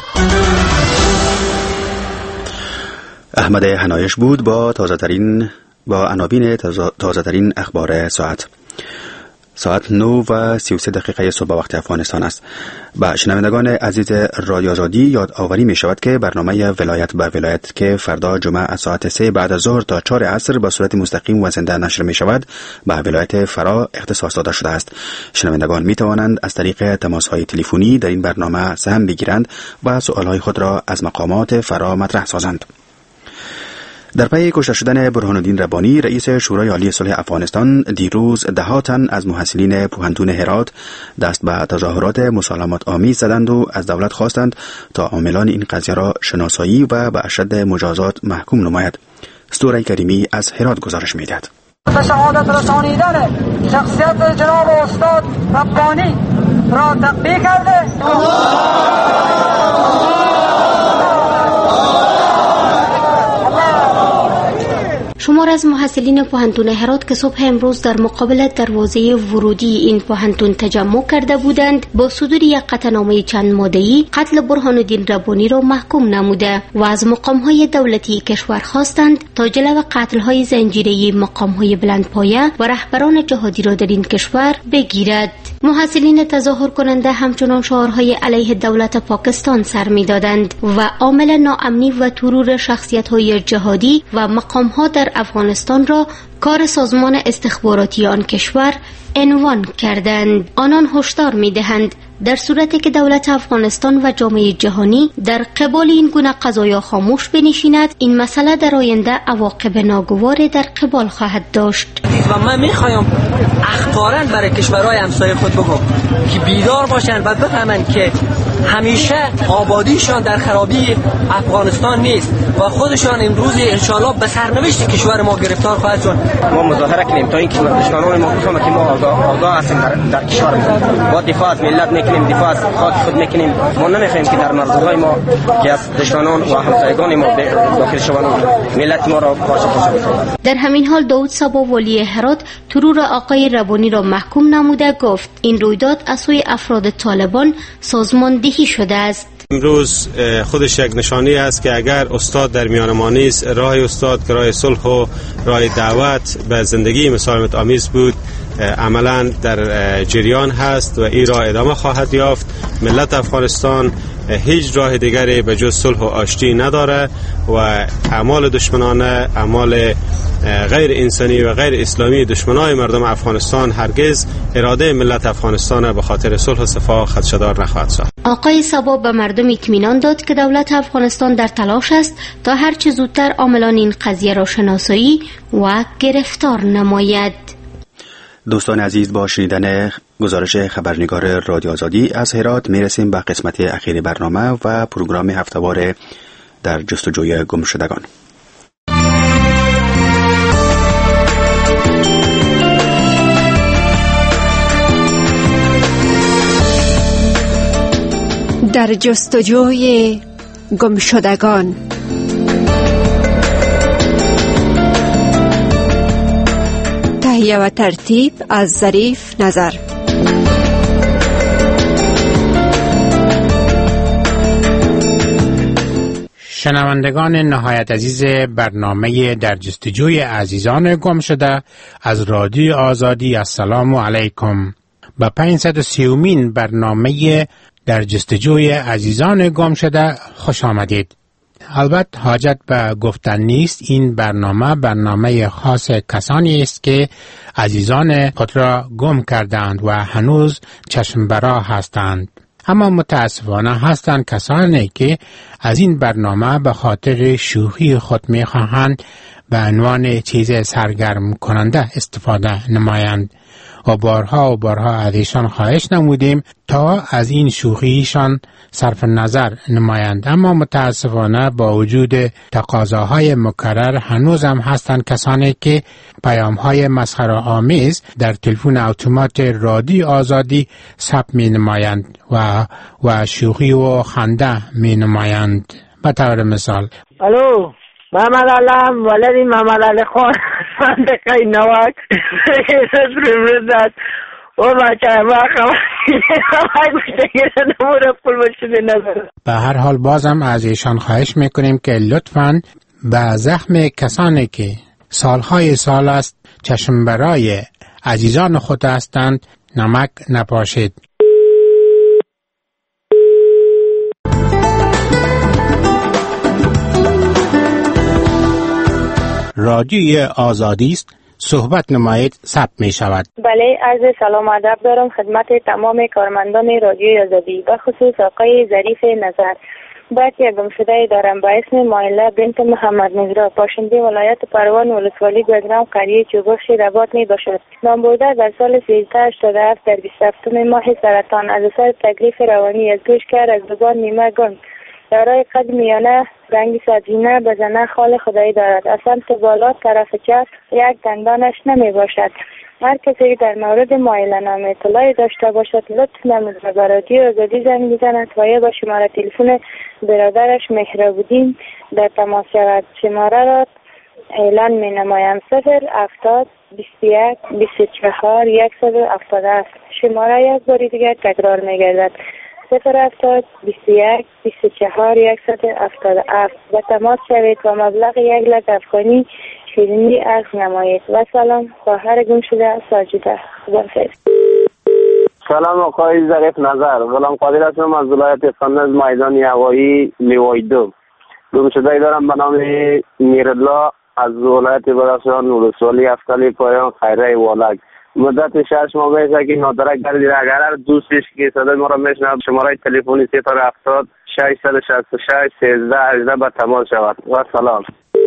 احمد حنایش بود با تازه ترین با عناوین تازه ترین اخبار ساعت. ساعت نه و سی و سه دقیقه صبح وقت افغانستان است. با شنوندگان عزیز رادیو آزادی یاد آوری می شود که برنامه ولایت به ولایت که فردا جمعه از ساعت سه بعد از ظهر تا چهار عصر به صورت مستقیم و زنده نشر می شود به ولایت فرا اختصاص داده شده است. شنوندگان می توانند از طریق تماس های تلفنی در این برنامه سهم بگیرند و سوال های خود را از مقامات فرا مطرح سازند. در پی کشته شدن برهان الدین ربانی رئیس شورای عالی صلح افغانستان دیروز ده تن از محصلین پوهنتون هرات دست به تظاهرات مسالمت آمیز زدند و از دولت خواستند تا عاملان این قضیه را شناسایی و به اشد مجازات محکوم نماید. ستوره کریمی از هرات گزارش می‌دهد. شهادت رسانیدن شخصیت جناب استاد ربانی را تقدیر کرده شمار از محصلین پوهنتون هرات که صبح امروز در مقابل دروازه ورودی این پوهنتون تجمع کرده بودند، با صدور یک قطعنامه چند ماده‌ای قتل برهان الدین ربانی را محکوم نموده و از مقام‌های دولتی کشور خواستند تا جلو قتل‌های زنجیره‌ای مقام‌های بلندپایه و رهبران جهادی را در این کشور بگیرد. محصلین تظاهر کننده همچنان شعارهای علیه دولت پاکستان سر می‌دادند و عامل ناامنی و ترور شخصیت‌های جهادی و مقام‌ها در افغانستان را کار سازمان استخباراتی آن کشور عنوان کردند. آنان هشدار می‌دهند در صورتی که دولت افغانستان و جامعه جهانی در قبال این گونه قضایا خاموش بنشیند، این مسئله در آینده عواقب ناگواری در قبال خواهد داشت. و من میخوایم اخباراً برای کشورهای همسایه خود بگم که بیدار باشند و بفهمند که همیشه آبادیشان در خرابی افغانستان نیست و خودشان امروز انشالله به سرنوشت کشور ما گرفتار خواهد شد. ما مظاهره کنیم تا اینکه دشمنان ما بفهمند که ما آگاه هستیم در, در کشور ما. با دفاع از ملت میکنیم، دفاع از خاک خود میکنیم. ما نمیخوایم که در مرزهای ما که از دشمنان و همسایگان ما داخل شوند ملت ما را پارچه پارچه بکنند. در همین حال داود صبا والی هرات ترور آقای ربانی را محکوم نموده گفت این رویداد از سوی افراد طالبان سازماندهی شده است. امروز خودش یک نشانی است که اگر استاد در میان ما نیست، راه استاد که راه صلح و راه دعوت به زندگی مسالمت آمیز بود عملا در جریان هست و این راه ادامه خواهد یافت. ملت افغانستان هیچ راه دیگری به جز صلح و آشتی نداره و اعمال دشمنانه، اعمال غیر انسانی و غیر اسلامی دشمنای مردم افغانستان هرگز اراده ملت افغانستان به خاطر صلح و صفا خدشه‌دار نخواهد ساخت. آقای صبا به مردم اطمینان داد که دولت افغانستان در تلاش است تا هر چه زودتر عاملان این قضیه را شناسایی و گرفتار نماید. دوستان عزیز، با شنیدن گزارش خبرنگار رادیو آزادی از هرات میرسیم به قسمت اخیر برنامه و پروگرام هفته‌وار در جستجوی گمشدگان. در جستجوی گمشدگان. تهیه و ترتیب از ظریف نظر. شنوندگان نهایت عزیز برنامه در جستجوی عزیزان گم شده از رادیو آزادی، السلام علیکم. با پانصد و سیومین برنامه در جستجوی عزیزان گم شده خوش آمدید. البته حاجت به گفتن نیست این برنامه برنامه خاص کسانی است که عزیزان خود را گم کردند و هنوز چشم برا هستند. اما متاسفانه هستند کسانی که از این برنامه به خاطر شوخی خود می‌خواهند به عنوان چیز سرگرم کننده استفاده نمایند و بارها و بارها از ایشان خواهش نمودیم تا از این شوخیشان صرف نظر نمایند. اما متاسفانه با وجود تقاضاهای مکرر هنوز هم هستند کسانی که پیام‌های مسخره آمیز در تلفن اتومات رادیو آزادی ثبت می نمایند و و شوخی و خنده می نمایند. به طور مثال الو محمد علم ولدی محمد علی خان منطقه نواک رسرمزد و بچه ما خواهد. به هر حال بازم از ایشان خواهش میکنیم که لطفاً به زخم کسانی که سالهای سال است چشم برای عزیزان خود هستند نمک نپاشید. رادیوی آزادی است، صحبت نمایید، ثبت می شود. بله، عرض سلام ادب دارم خدمت تمام کارمندان رادیوی آزادی، به خصوص آقای ظریف نظر. بعد یک گمشده دارم به اسم مایله بنت محمد نظرا، باشنده ولایت پروان ولسوالی گزرام قریه چوبخش رباط می باشد. نام برده در سال سیزده هشتاد و هفت در بیست و هفتم ماه سرطان از اثر تکلیف روانی از گوش کرد، از زبان نیمه گنگ، دارای قد میانه، رنگ سبزینه، بزنه خال خدایی دارد. از سمت بالا طرف چپ یک دندانش نمی باشد. هر کسی در مورد مایله نام اطلاعی داشته باشد لطف نمود و به رادیو آزادی زنگ بزند و یا با شماره تلفن برادرش مهراب‌الدین در تماس شود. شماره را اعلان می نمایم: صفر هفتاد بیست و یک بیست و چهار صد و هفتاد و هفت. شماره یک باری دیگر تکرار می گردد: صفر هفتاد بیست و یک بیست و چهار صد و هفتاد و هفت. و تماس شوید و مبلغ یک لک افغانی شیرینی عرض نمایید. و سلام، خواهر گم شده ساجده. خداحافظ. سلام آقای ظریف نظر، غلام قادر هستم از ولایت سند میدان هوایی لیوای دو. گم شده دارم به نام میرالله از ولایت بدخشان ولسوالی افکلی پایان خیره والک. مدت شش ماه میشه که نادرک گردید. اگر هر دوستش که صدای ما را میشنوه شماره تلفنی صفر هفتاد ششصد و شصت و شش سیزده هجده به تماس شود. و سلام.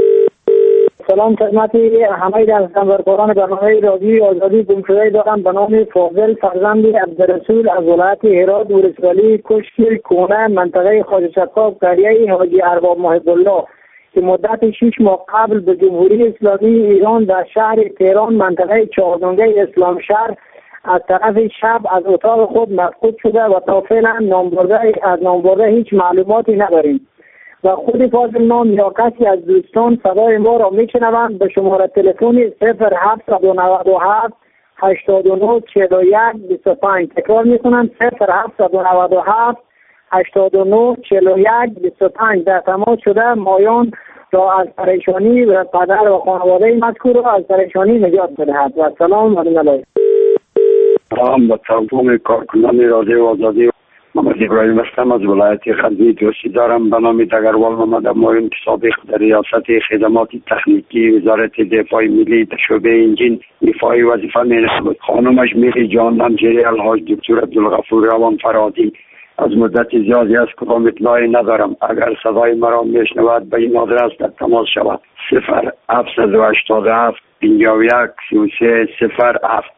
سلام خدمت همه دستاندرکاران برنامه رادیوی آزادی. گمشده دارم به نام فاضل فرزند عبدالرسول از ولایت هرات، ولسوالی کشکی کونه، منطقه خواجه شکاب، قریه حاجی ارباب محب الله، که مدت شش ماه قبل به جمهوری اسلامی ایران در شهر تهران منطقه چهاردونگه اسلام شهر از طرف شب از اتاق خود مفقود شده و تا فعلا نامبرده از نامبرده هیچ معلوماتی نداریم و خود فاضل نام یا کسی از دوستان صدای ما را میشنوند. به شماره تلفنی صفر هفتصد و نود و هفت هشتاد و نه چهل و یک بیست و پنج. تکرار میکنم صفر هفتصد و نود و هفت هشتاد و نه چهل و یک بیست و پنج در تماس شده مایان را از پریشانی و پدر و خانواده مذکور را از پریشانی نجات بدهد. و سلام علیکم. سلام با تمام کارکنان رادیو آزادی. محمد ابراهیم هستم از ولایت غزنی. دوستی دارم به نام دگروال محمد مایون که سابق در ریاست خدمات تکنیکی وزارت دفاع ملی در شعبه انجین ایفای وظیفه می‌نمود. خانمش میری جان همجری الحاج دکتر عبدالغفور روان فرادی. از مدت زیادی از کدام اطلاعی ندارم. اگر صدای مرا میشنود به این آدرس در تماس شود. صفر هفتصد و هشتاد و هفت پنجاه و یک سی و سه صفر هفت.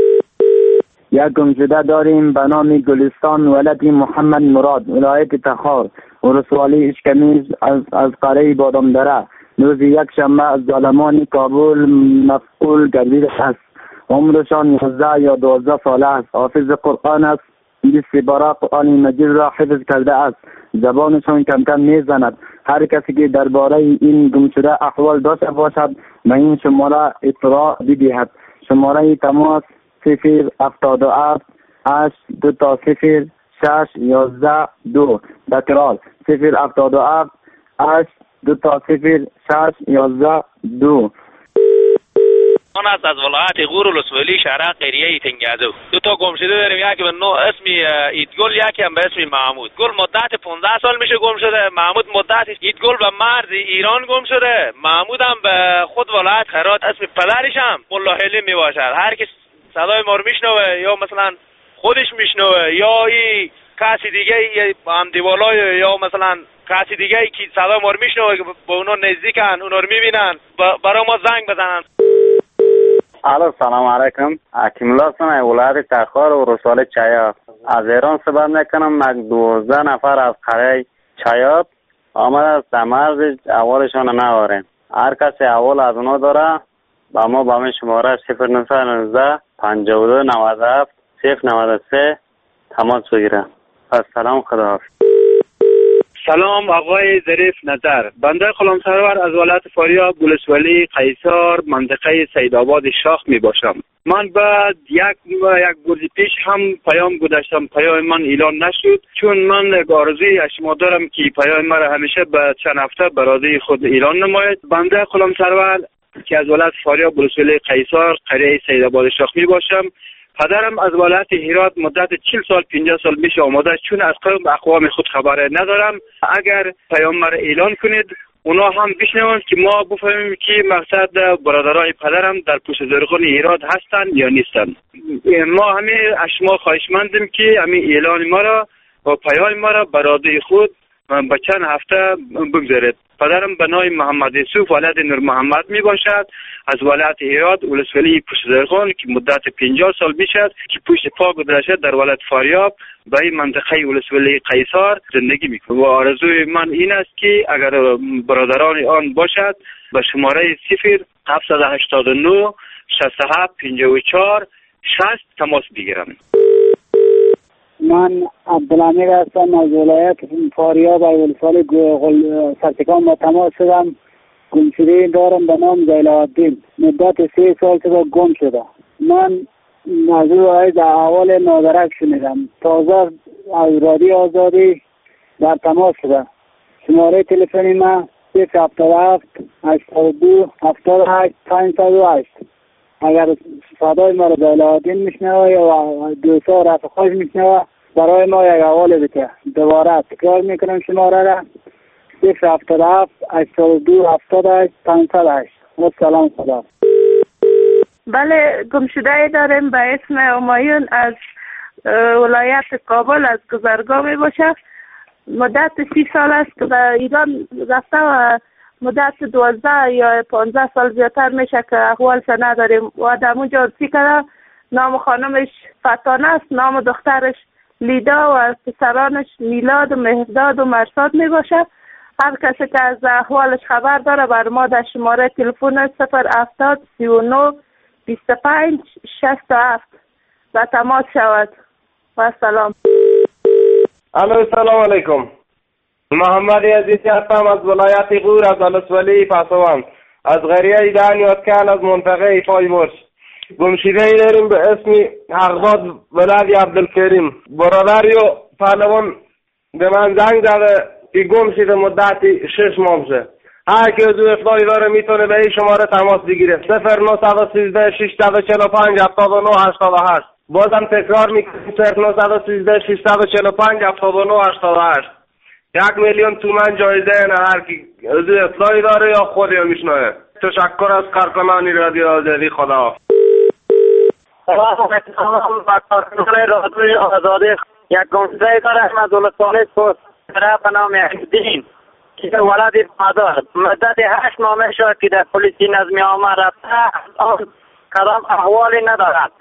یک گمشده داریم به نام گلستان ولدی محمد مراد، ولایت تخار، ولسوالی اشکمیز از از قریه بادام دره. روز یک شنبه از ظالمان کابل مفقود گردیده است. عمرشان یازده یا دوازده ساله است. حافظ قرآن است. بیست باره قرآن مجید را حفظ کرده است. زبانشان کم کم میزند. هر کسی که درباره این گمشده احوال داشته باشد به این شماره اطلاع بدهد. شماره تماس صفر هفتاد و هفت هشت دو تا صفر شش یازده دو. تکرار صفر هفتاد و هفت هشت دو تا صفر شش یازده دو. من از از ولایت غور ولسوالی شهر قریه تنگازو. دو تا گمشده داریم، یکی به نوع اسم ایدگل، یکی هم به اسم محمود. گل مدت پانزده سال میشه گم شده. محمود مدت ایدگل به مرز ایران گم شده. محمود هم به خود ولایت هرات. اسم پدرش هم ملا حلیم میباشد. هر کی صدای ما رو میشنوه یا مثلا خودش میشنوه یا ای کسی دیگه هم دیوالای یا مثلا کسی دیگه که صدای ما رو میشنوه با اونا نزدیکن، اونا رو میبینن، برای ما زنگ بزنن. الو سلام علیکم. حکیم الله هستم، ولایت تخار و ولسوالی چایاب. از ایران صحبت میکنم. مگ دوازده نفر از قریه چایاب آمده است در مرز اولشان نواریم. هر کسی اول از اونا داره با ما با من شماره صفر نه نه پنجاه و دو نود و هفت صفر نود و سه تماس بگیره. سلام، خداحافظ. سلام آقای ظریف نظر. بنده غلام سرور از ولایت فاریاب ولسوالی قیصر منطقه سیدآباد شاخ می باشم. من بعد یک یک روز پیش هم پیام گذاشتم، پیام من اعلان نشد چون من آرزوی شما دارم که پیام مرا همیشه به چند هفته برای خود اعلان نماید. بنده غلام سرور که از ولایت فاریاب ولسوالی قیصر قریه سیدآباد شاخ می باشم. پدرم از ولایت هرات مدت چهل سال پنجاه سال میشه آمده، چون از قوم اقوام خود خبر ندارم. اگر پیامبر اعلان کنید اونا هم بشنوند که ما بفهمیم که مقصد برادرای پدرم در پشت زرغون هرات هستن یا نیستن. ما همه اشما خواهشمندیم که همین اعلان ما را و پیام ما را برادر خود با چند هفته بگذارید. پدرم به نام محمد یوسف ولد نور محمد می باشد، از ولایت هرات ولسوالی پشت زرغون که مدت پنجاه سال میشد که پشت پا گذاشته در ولایت فاریاب به این منطقه ولسوالی قیصر زندگی میکنه. و آرزوی من این است که اگر برادران آن باشد به شماره صفر هفتصد و هشتاد و نه شصت و هفت پنجاه و چهار شصت تماس بگیرم. من عبدالامیر هستم از ولایت فاریاب و ولسوالی سرتکان با تماس شدم. گمشده دارم به نام زیلالدین. مدت سه سال که گم شده. من موضوع در اول نادرک شنیدم. تازه از رادیو آزادی در تماس شده. شماره تلفنی من صفر هفتاد و هفت هشتاد و دو هفتاد و هشت پنجصد و هشت. اگر صدای ما رو زیلالدین میشنوه یا دوستا رفت خوش میشنوه برای ما یک حواله بده. دوباره تکرار میکنم شماره را صفر هفتاد و هفت هشتاد و دو هفتاد و هشت پنجصد و هشت. و سلام، خدا. بله، گمشده داریم به اسم همایون از ولایت کابل از گذرگاه می باشه. مدت سی سال است که در ایران رفته و مدت دوازده یا پانزده سال زیادتر میشه که احوالش نداریم و در اونجا فکر نام خانمش فتانه است، نام دخترش لیدا و پسرانش میلاد و مهرداد و مرساد می باشه. هر کسی که از احوالش خبر داره بر ما در شماره تلفن صفر هفتاد سی و نه بیست و پنج شصت و هفت و تماس شود. و سلام. الو، سلام علیکم. محمد عزیزی هستم از ولایت غور از ولسوالی پاسوان، از قریه دانیاتکان از منطقه پایبرش. گمشده ای داریم به اسم حقباد ولادی عبدالکریم. برادریو پهلوان به من زنگ زده که گم شده مدتی شش ماه شه. هر کی از اطلاعی داره میتونه به این شماره تماس بگیره. صفر نه یک سه شش چهار پنج هفتاد و نه هشتاد و هشت. بازم تکرار میکنیم صفر نه یک سه شش چهار پنج هفتاد و نه هشتاد و هشت. یک میلیون تومان جایزه نه هر کی از اطلاعی داره یا خودی میشناسه. تشکر از کارکنان رادیو آزادی. خدا. سلام علیکم. با کارکنان رادیو آزادی یک گمشده دارم از ولسوالی پست به نام عزیزدین که ولد مادر مدت هشت ماه شد که در پلیسی نظمی عامه رفته، آن کدام احوالی ندارد.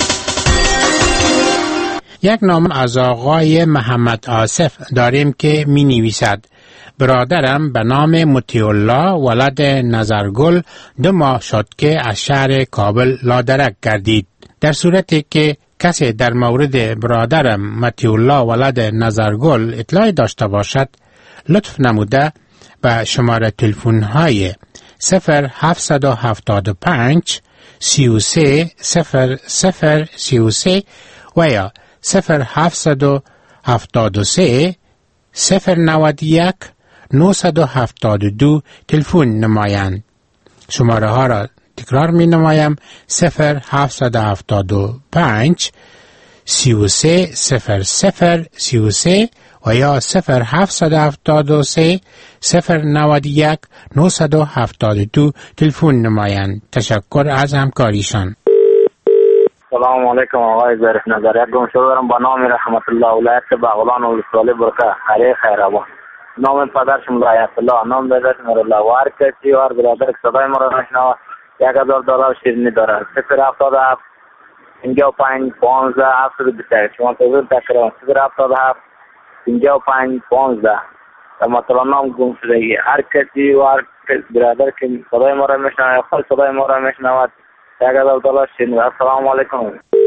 یک نام از آقای محمد آصف داریم که می نویسد: برادرم به نام مطیع الله ولد نظرگل دو ماه شد که از شهر کابل لادرک گردید. در صورتی که کسی در مورد برادرم مطیع الله ولد نظرگل اطلاعی داشته باشد، لطف نموده به شماره تلفن های صفر هفت هفت پنج سی و سه صفر صفر سی و سه و یا صفر هفت هفت سه صفر نود و یک نهصد و هفتاد و دو تلفن نمایند. شماره ها را تکرار می نمایم: صفر هفت هفت پنج سی و سه صفر صفر سی و سه و یا صفر هفت هفت سه صفر نود و یک نهصد و هفتاد و دو تلفن نمایند. تشکر از همکاریشان. سلام علیکم آقای ظریف نظر. یک گمشده دارم با نام رحمت الله ولایت بغلان و ولسوالی برکه قریه خیرآباد. نام پدرشم لایت الله، نام دادرشم الله. و هر کسی و هر برادر که صدای ما را نشنوه یک هزار دلار شیرینی دارد. صفر هفتاد و هفت پنجاه و پنج پانزده هفتاد و بیست. شما تغییر تکرار صفر هفتاد و هفت پنجاه و پنج پانزده. و مثلا نام گمشدگی هر کسی و هر برادر که صدای ما را میشنوه خود صدای ما را میشنود یک هزار دلار شیرینی. السلام علیکم.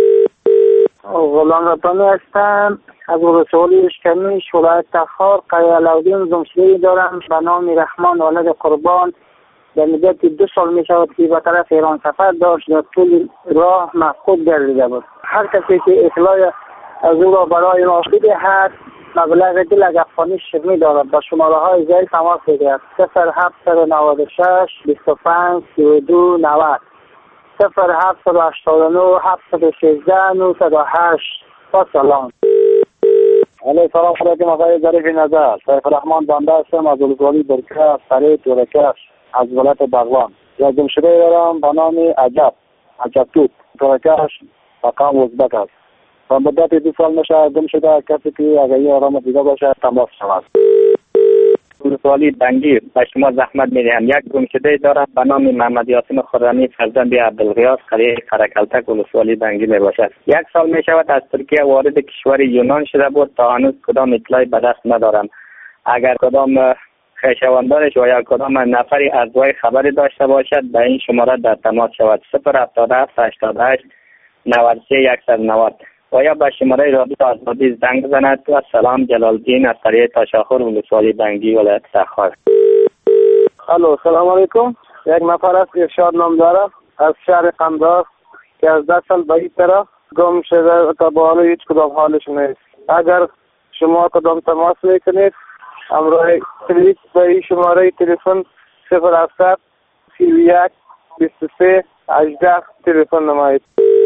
غلام ربانی هستم از ولسوالی اشکمیش ولایت تخار قریه علاودین. گمشدگی دارم به نام رحمان ولد قربان. در مدت دو سال می شود که به طرف ایران سفر داشت، در طول راه مفقود گردیده بود. هر کسی که اطلاع از او را برای ما بدهد مبلغ دو لک افغانی شیرینی دارد. با شماره های زیر تماس بگیرد: صفر هفت نود و شش بیست و پنج سی و دو نود، صفر هفت هشتاد و نه هفتصد و سیزده نهصد و هشت. و سلام. علیه سلام علیکم آقای ظریف نظر. سیف الرحمن بنده هستم از ولسوالی برکه از قریه تورکش از ولایت بغلان. یک گمشده دارم به نام عجب عجب توت تورکش مقام ازبک است. و مدت دو سال میشه گم شده. کسی که اگر یه آرام دیگه باشه تماس شود. ولسوالی بنگیر به شما زحمت میدهم. یک گمشده دارم به نام محمد یاسین خرمی فرزند عبدالغیاث قریه خرکلتک ولسوالی بنگیر می باشد. یک سال می شود از ترکیه وارد کشور یونان شده بود. تا هنوز کدام اطلاعی به دست ندارم. اگر کدام خویشاوندانش و یا کدام نفری از وی خبری داشته باشد به این شماره در تماس شود: صفر هفتاد و هفت هشتاد و هشت نود و سه صد و نود و یا به شماره رادیو آزادی زنگ بزند. و سلام، جلال‌الدین از قریه تاشاخور ولسوالی بنگی ولایت تخار. الو، سلام علیکم. یک نفر است ارشاد نام داره از شهر قندهار که از ده سال به این طرف گم شده تا به حال هیچ کدام حالش نیست. اگر شما کدام تماس میکنید همراه پلیس به این شماره تلفن صفر هفت سی و یک بیست و سه هجده تلفن نمایید.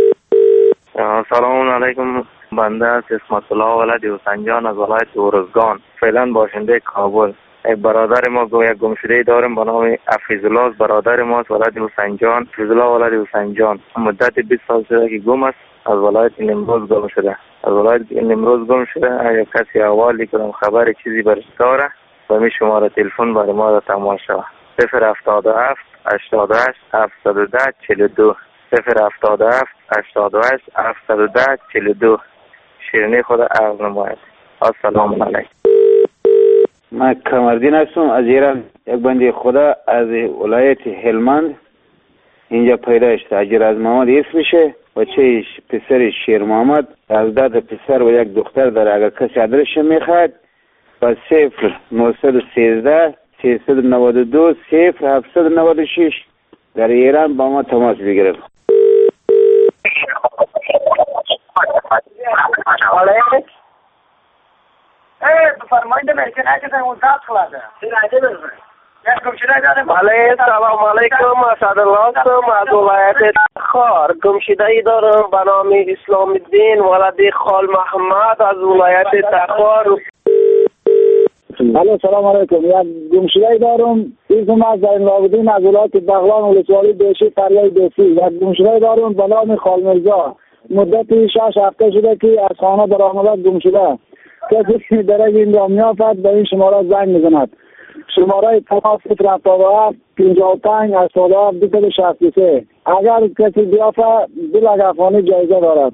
سلام علیکم. بنده اسمت الله ولد حسین جان از ولایت ارزگان، فعلا باشنده کابل. برادر ما گویا گم شده داریم به نام حفیظ الله، برادر ما است، ولد حسین جان. حفیظ الله ولد حسین جان مدت بیست سال شده که گم است، از ولایت نمروز گم شده. از ولایت نمروز گم شده. اگر کسی احوالی کنم خبر چیزی برش داره و می شماره تلفن برای ما را تماس شود. صفر هفتاد و هفت هشتاد و هشت هفتصد و ده چهل و دو صفر هفتاد و هفت هشتاد و هشت هفتصد و ده چهل و دو. شیرینی خدا عرض نماید. السلام علیکم. من کمردین هستم از ایران. یک بنده خدا از ولایت هلمند اینجا پیدا شده. اجر از محمد اسمشه و چه پسر شیر محمد از داد پسر و یک دختر داره. اگر کسی ادرسش میخواد با صفر نهصد و سیزده سیصد و نود و دو صفر هفتصد و نود و شش در ایران با ما تماس بگیرد. فرمایید مرکز اگه اون ذات خلاده بله سلام علیکم. اسدالله هستم از ولایت تخار. گمشده ای دارم به نام اسلام الدین ولد خال محمد از ولایت تخار. بله سلام علیکم. یک گمشده ای دارم اسم از زین العابدین از ولایت بغلان ولسوالی بیشی فریای بیسی. یک گمشده ای دارم به نام خال مرزا مدتی شش هفته شده که از خانه برآمده گم شده. کسی درک این را میافد به این شماره زنگ میزند. شماره تماس صفر هفتاد و هفت پنجاه و پنج هشتاد و هفت دویست و شصت و سه. اگر کسی بیافت دو لک افغانی جایزه دارد.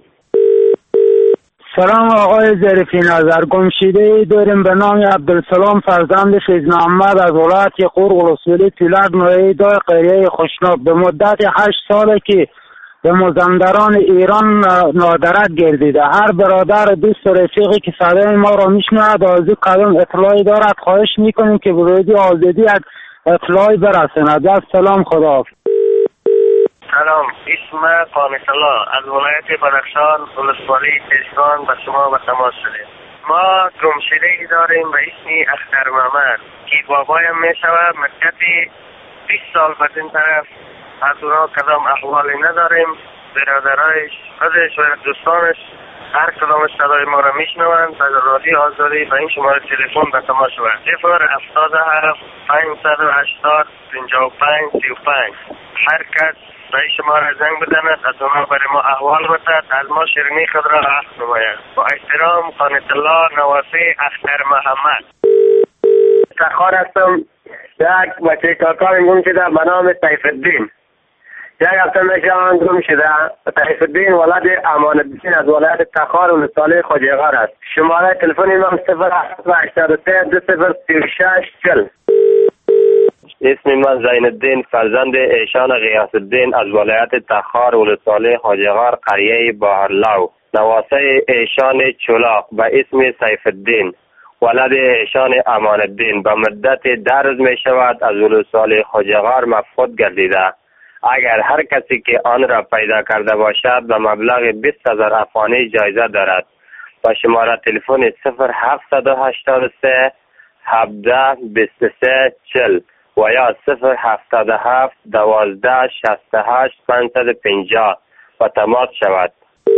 سلام آقای ظریفی نظر. گمشده داریم به نام عبدالسلام فرزند فیض محمد از ولایت قور ولسوالی تولد نوعی دای قریه خوشناک. به مدت هشت ساله که به مازندران ایران نادرک گردیده. هر برادر دوست و رفیقی که صدای ما را میشنود از این قدم اطلاعی دارد خواهش میکنیم که به رادیو آزادی یک اطلاعی برساند. از سلام خدا. سلام، اسم قانت الله از ولایت بدخشان ولسوالی سیستان به شما به تماس شدیم. ما گمشده ای داریم به اسم اختر محمد که بابایم میشود مدتی بیست سال به این طرف از اونا کدام احوالی نداریم. برادرایش خودش و دوستانش هر کدامش صدای ما را میشنوند. از رادیو آزادی به این شماره تلفن به تماس شود. صفر هفتاد و هفت پانصد و هشتاد پنجاه و پنج سی و پنج. هر کس به این شماره زنگ بزند از اونا برای ما احوال بتد، از ما شیرینی خود را عرض نماید. با احترام قانت الله نواسی اختر محمد. تخار هستم. یک بچه کاکا گم شده به نام سیف الدین. یک هفته میشه آن گم شده. سیف الدین ولد امان الدین از ولایت تخار ولسوالی خواجه‌غار است. شماره تلفنی من صفر هشتاد و سه دو صفر سی و شش چل. اسم من زین الدین فرزند ایشان غیاث الدین از ولایت تخار ولسوالی خواجه‌غار قریه باهرلو. نواسه ایشان چلاق به اسم سیف الدین ولد ایشان امان الدین به مدت ده روز می شود از ولسوالی خواجه‌غار مفقود گردیده. اگر هر کسی که آن را پیدا کرده باشد به مبلغ بیست هزار افغانی جایزه دارد. با شماره تلفن صفر هفتصد و هشتاد و سه هفده بیست و سه چل و یا صفر هفتاد و هفت دوازده شصت و هشت پانصد و پنجاه و تماس شود.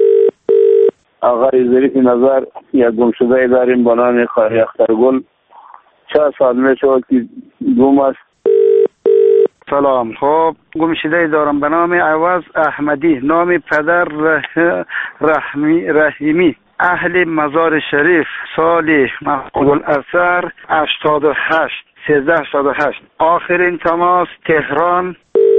آقای ظریفی نظر یک گمشده داریم با نام خاری اخترگل. چه سال می شود که گم است. سلام. خب گمشده دارم به نام عوض احمدی، نام پدر ره... رحمی رحیمی، اهل مزار شریف، سال مقبول الاثر هشتاد و هشت سیزده هشتاد و هشت. آخرین تماس تهران.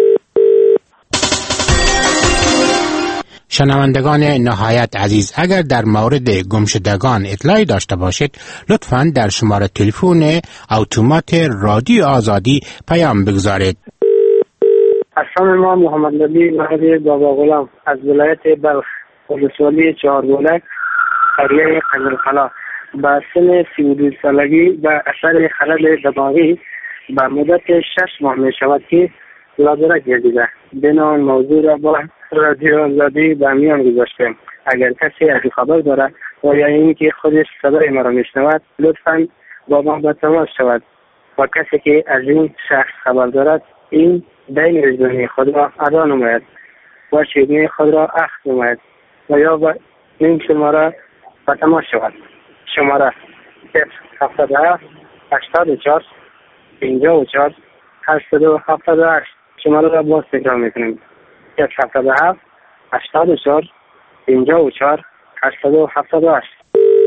شنوندگان نهایت عزیز، اگر در مورد گمشدگان اطلاعی داشته باشید لطفاً در شماره تلفن اتومات رادیو آزادی پیام بگذارید. اسم ما محمد نبی مهدی بابا غلام از ولایت بلخ ولسوالی چهارگونه قریه قزلخلا با سن سی و دو سالگی به اثر خلل دماغی به مدت شش ماه می شود که لادرک گردیده. بنابراین موضوع را با رادیو آزادی به میان گذاشتیم. اگر کسی از خبر دارد و یا اینکه خودش صدای ما را میشنود لطفاً با ما به تماس شود. و کسی که از این شخص خبر دارد این دین وجدانی خود را ادا نماید و شیرینی خود را اخذ نماید و یا با این شماره به تماس شود. شماره صفر هفتاد و هفت هشتاد و چهار پنجاه و چهار هشتاد و هفتاد و هشت. شماره را باز تکرار میکنیم. یک هفتاد و هفت هشتاد و چهار پنجاه و چهار هشتاد و هفتاد و هشت.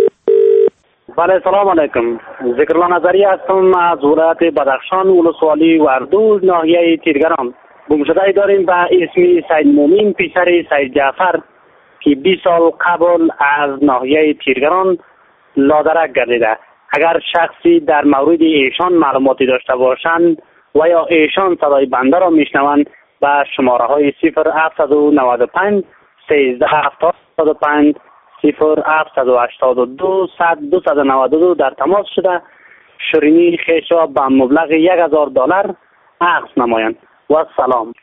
بله سلام علیکم. ذکرالله نظری هستم از ولایت بدخشان ولسوالی وردو ناحیه تیرگران. گمشده داریم به اسم سید مومین پسر سید جعفر که بیست سال قبل از ناحیه تیرگران لادرک گردیده. اگر شخصی در مورد ایشان معلوماتی داشته باشند و یا ایشان صدای بنده را میشنوند به شماره های صفر هفت نه پنج سیزده هفتاد و پنج صفر هفت هشتاد و دو صد دویست و نود و دو در تماس شده شیرینی خیش را به مبلغ یک هزار دلار عقد نمایند. و سلام.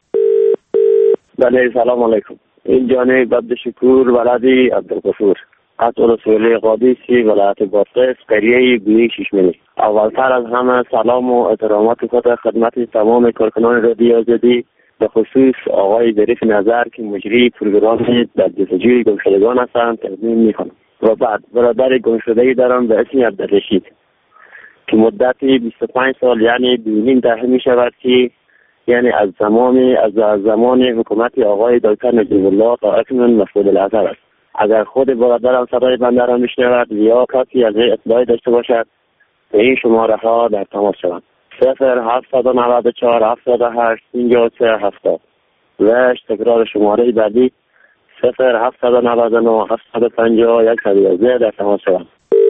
بله سلام علیکم. این جانب عبدالشکور ولدی عبدالغفور از ولسوالی قادسی ولایت بادغیس قریه گویی ششمنی. اولتر از همه سلام و احترامات خود خدمت تمام کارکنان رادیو آزادی به خصوص آقای ظریف نظر که مجری پروگرام در جستجوی گمشدگان هستند تقدیم میکنم. و بعد برادر گمشده‌ای دارم به اسم عبدالرشید که مدتی بیست و پنج سال یعنی دو نیم دهه می شود که یعنی از زمان از زمان حکومت آقای دکتر نجیب الله تا اکنون مسئول الاثر است. اگر خود برادرم صدای بنده را میشنود یا کسی از اطلاعی داشته باشد به این شماره ها در تماس شوند. صفر هفتصد و نود و چهار هفتاد و هشت پنجاه و سه هفتاد و تکرار شماره بعدی صفر هفتصد و نود و نه هفتصد و پنجاه صد و یازده در تماس شوند.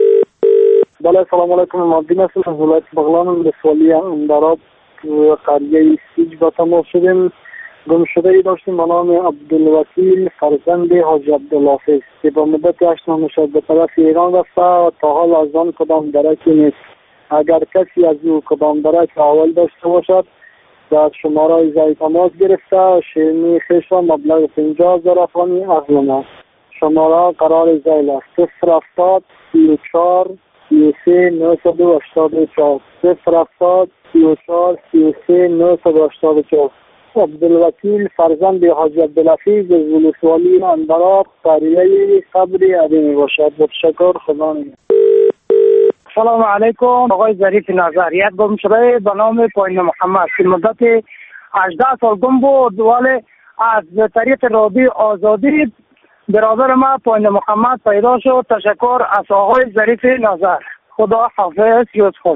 بله سلام علیکم. مادین هستم از ولایت بغلان ولسوالی اندراب قریه سیج با تماس شدیم. گمشده ای داشتیم به نام عبدالوکیل فرزند حاجی عبدالحافظ که با مدت هشت ماه شد به طرف ایران رفته و تا حال از آن کدام درکی نیست. اگر کسی از او کدام درک اول داشته باشد در شماره زای تماس گرفته شیرینی خیش را مبلغ پنجاه هزار افغانی عقد نماید. شماره قرار زیل است صفر هفتاد سی و چهار سی و سه نهصد و هشتاد و چهار صفر هفتاد سی و چهار سی و سه نهصد و هشتاد و چهار. عبدالوکیل فرزند حاجی عبدالحفیظ از ولسوالی اندراب قریه صبری علی می باشد. تشکر. خدا نگهدار. سلام علیکم. آقای ظریف نظر یک گمشده به نام پایین محمد که مدت هجده سال گم بود ولی از طریق رادیو آزادی برادر ما پایین محمد پیدا شد. تشکر از آقای ظریف نظر. خدا حافظ. روز خوش.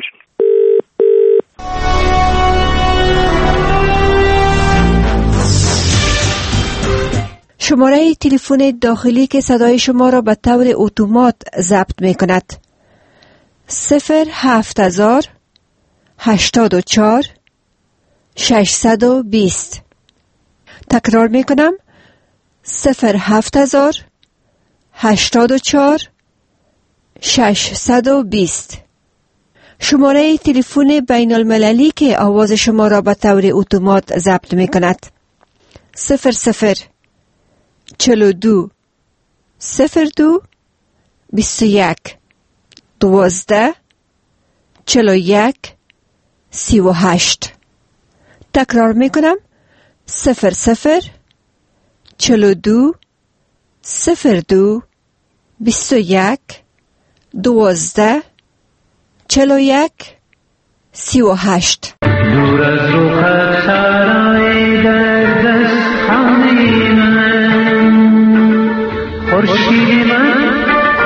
شماره تلفن داخلی که صدای شما را به طور اتومات ضبط می کند صفر هفت هزار هشتاد و چهار ششصد و بیست. تکرار می کنم صفر هفت هزار هشتاد و چهار ششصد و بیست. شماره تلفن بین المللی که آواز شما را به طور اتومات ضبط می کند صفر صفر چهل و دو صفر دو بیست و یک دوازده چهل و یک سی و هشت. تکرار می کنم صفر صفر چهل و دو صفر دو بیست و یک دوازده چهل و یک سی و هشت. دور از رخت سرای در دست خانه من خورشید من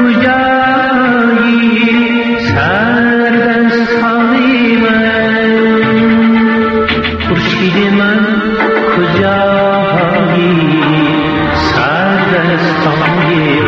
کجایی سر دست خانه من خورشید من کجایی سر دست خانه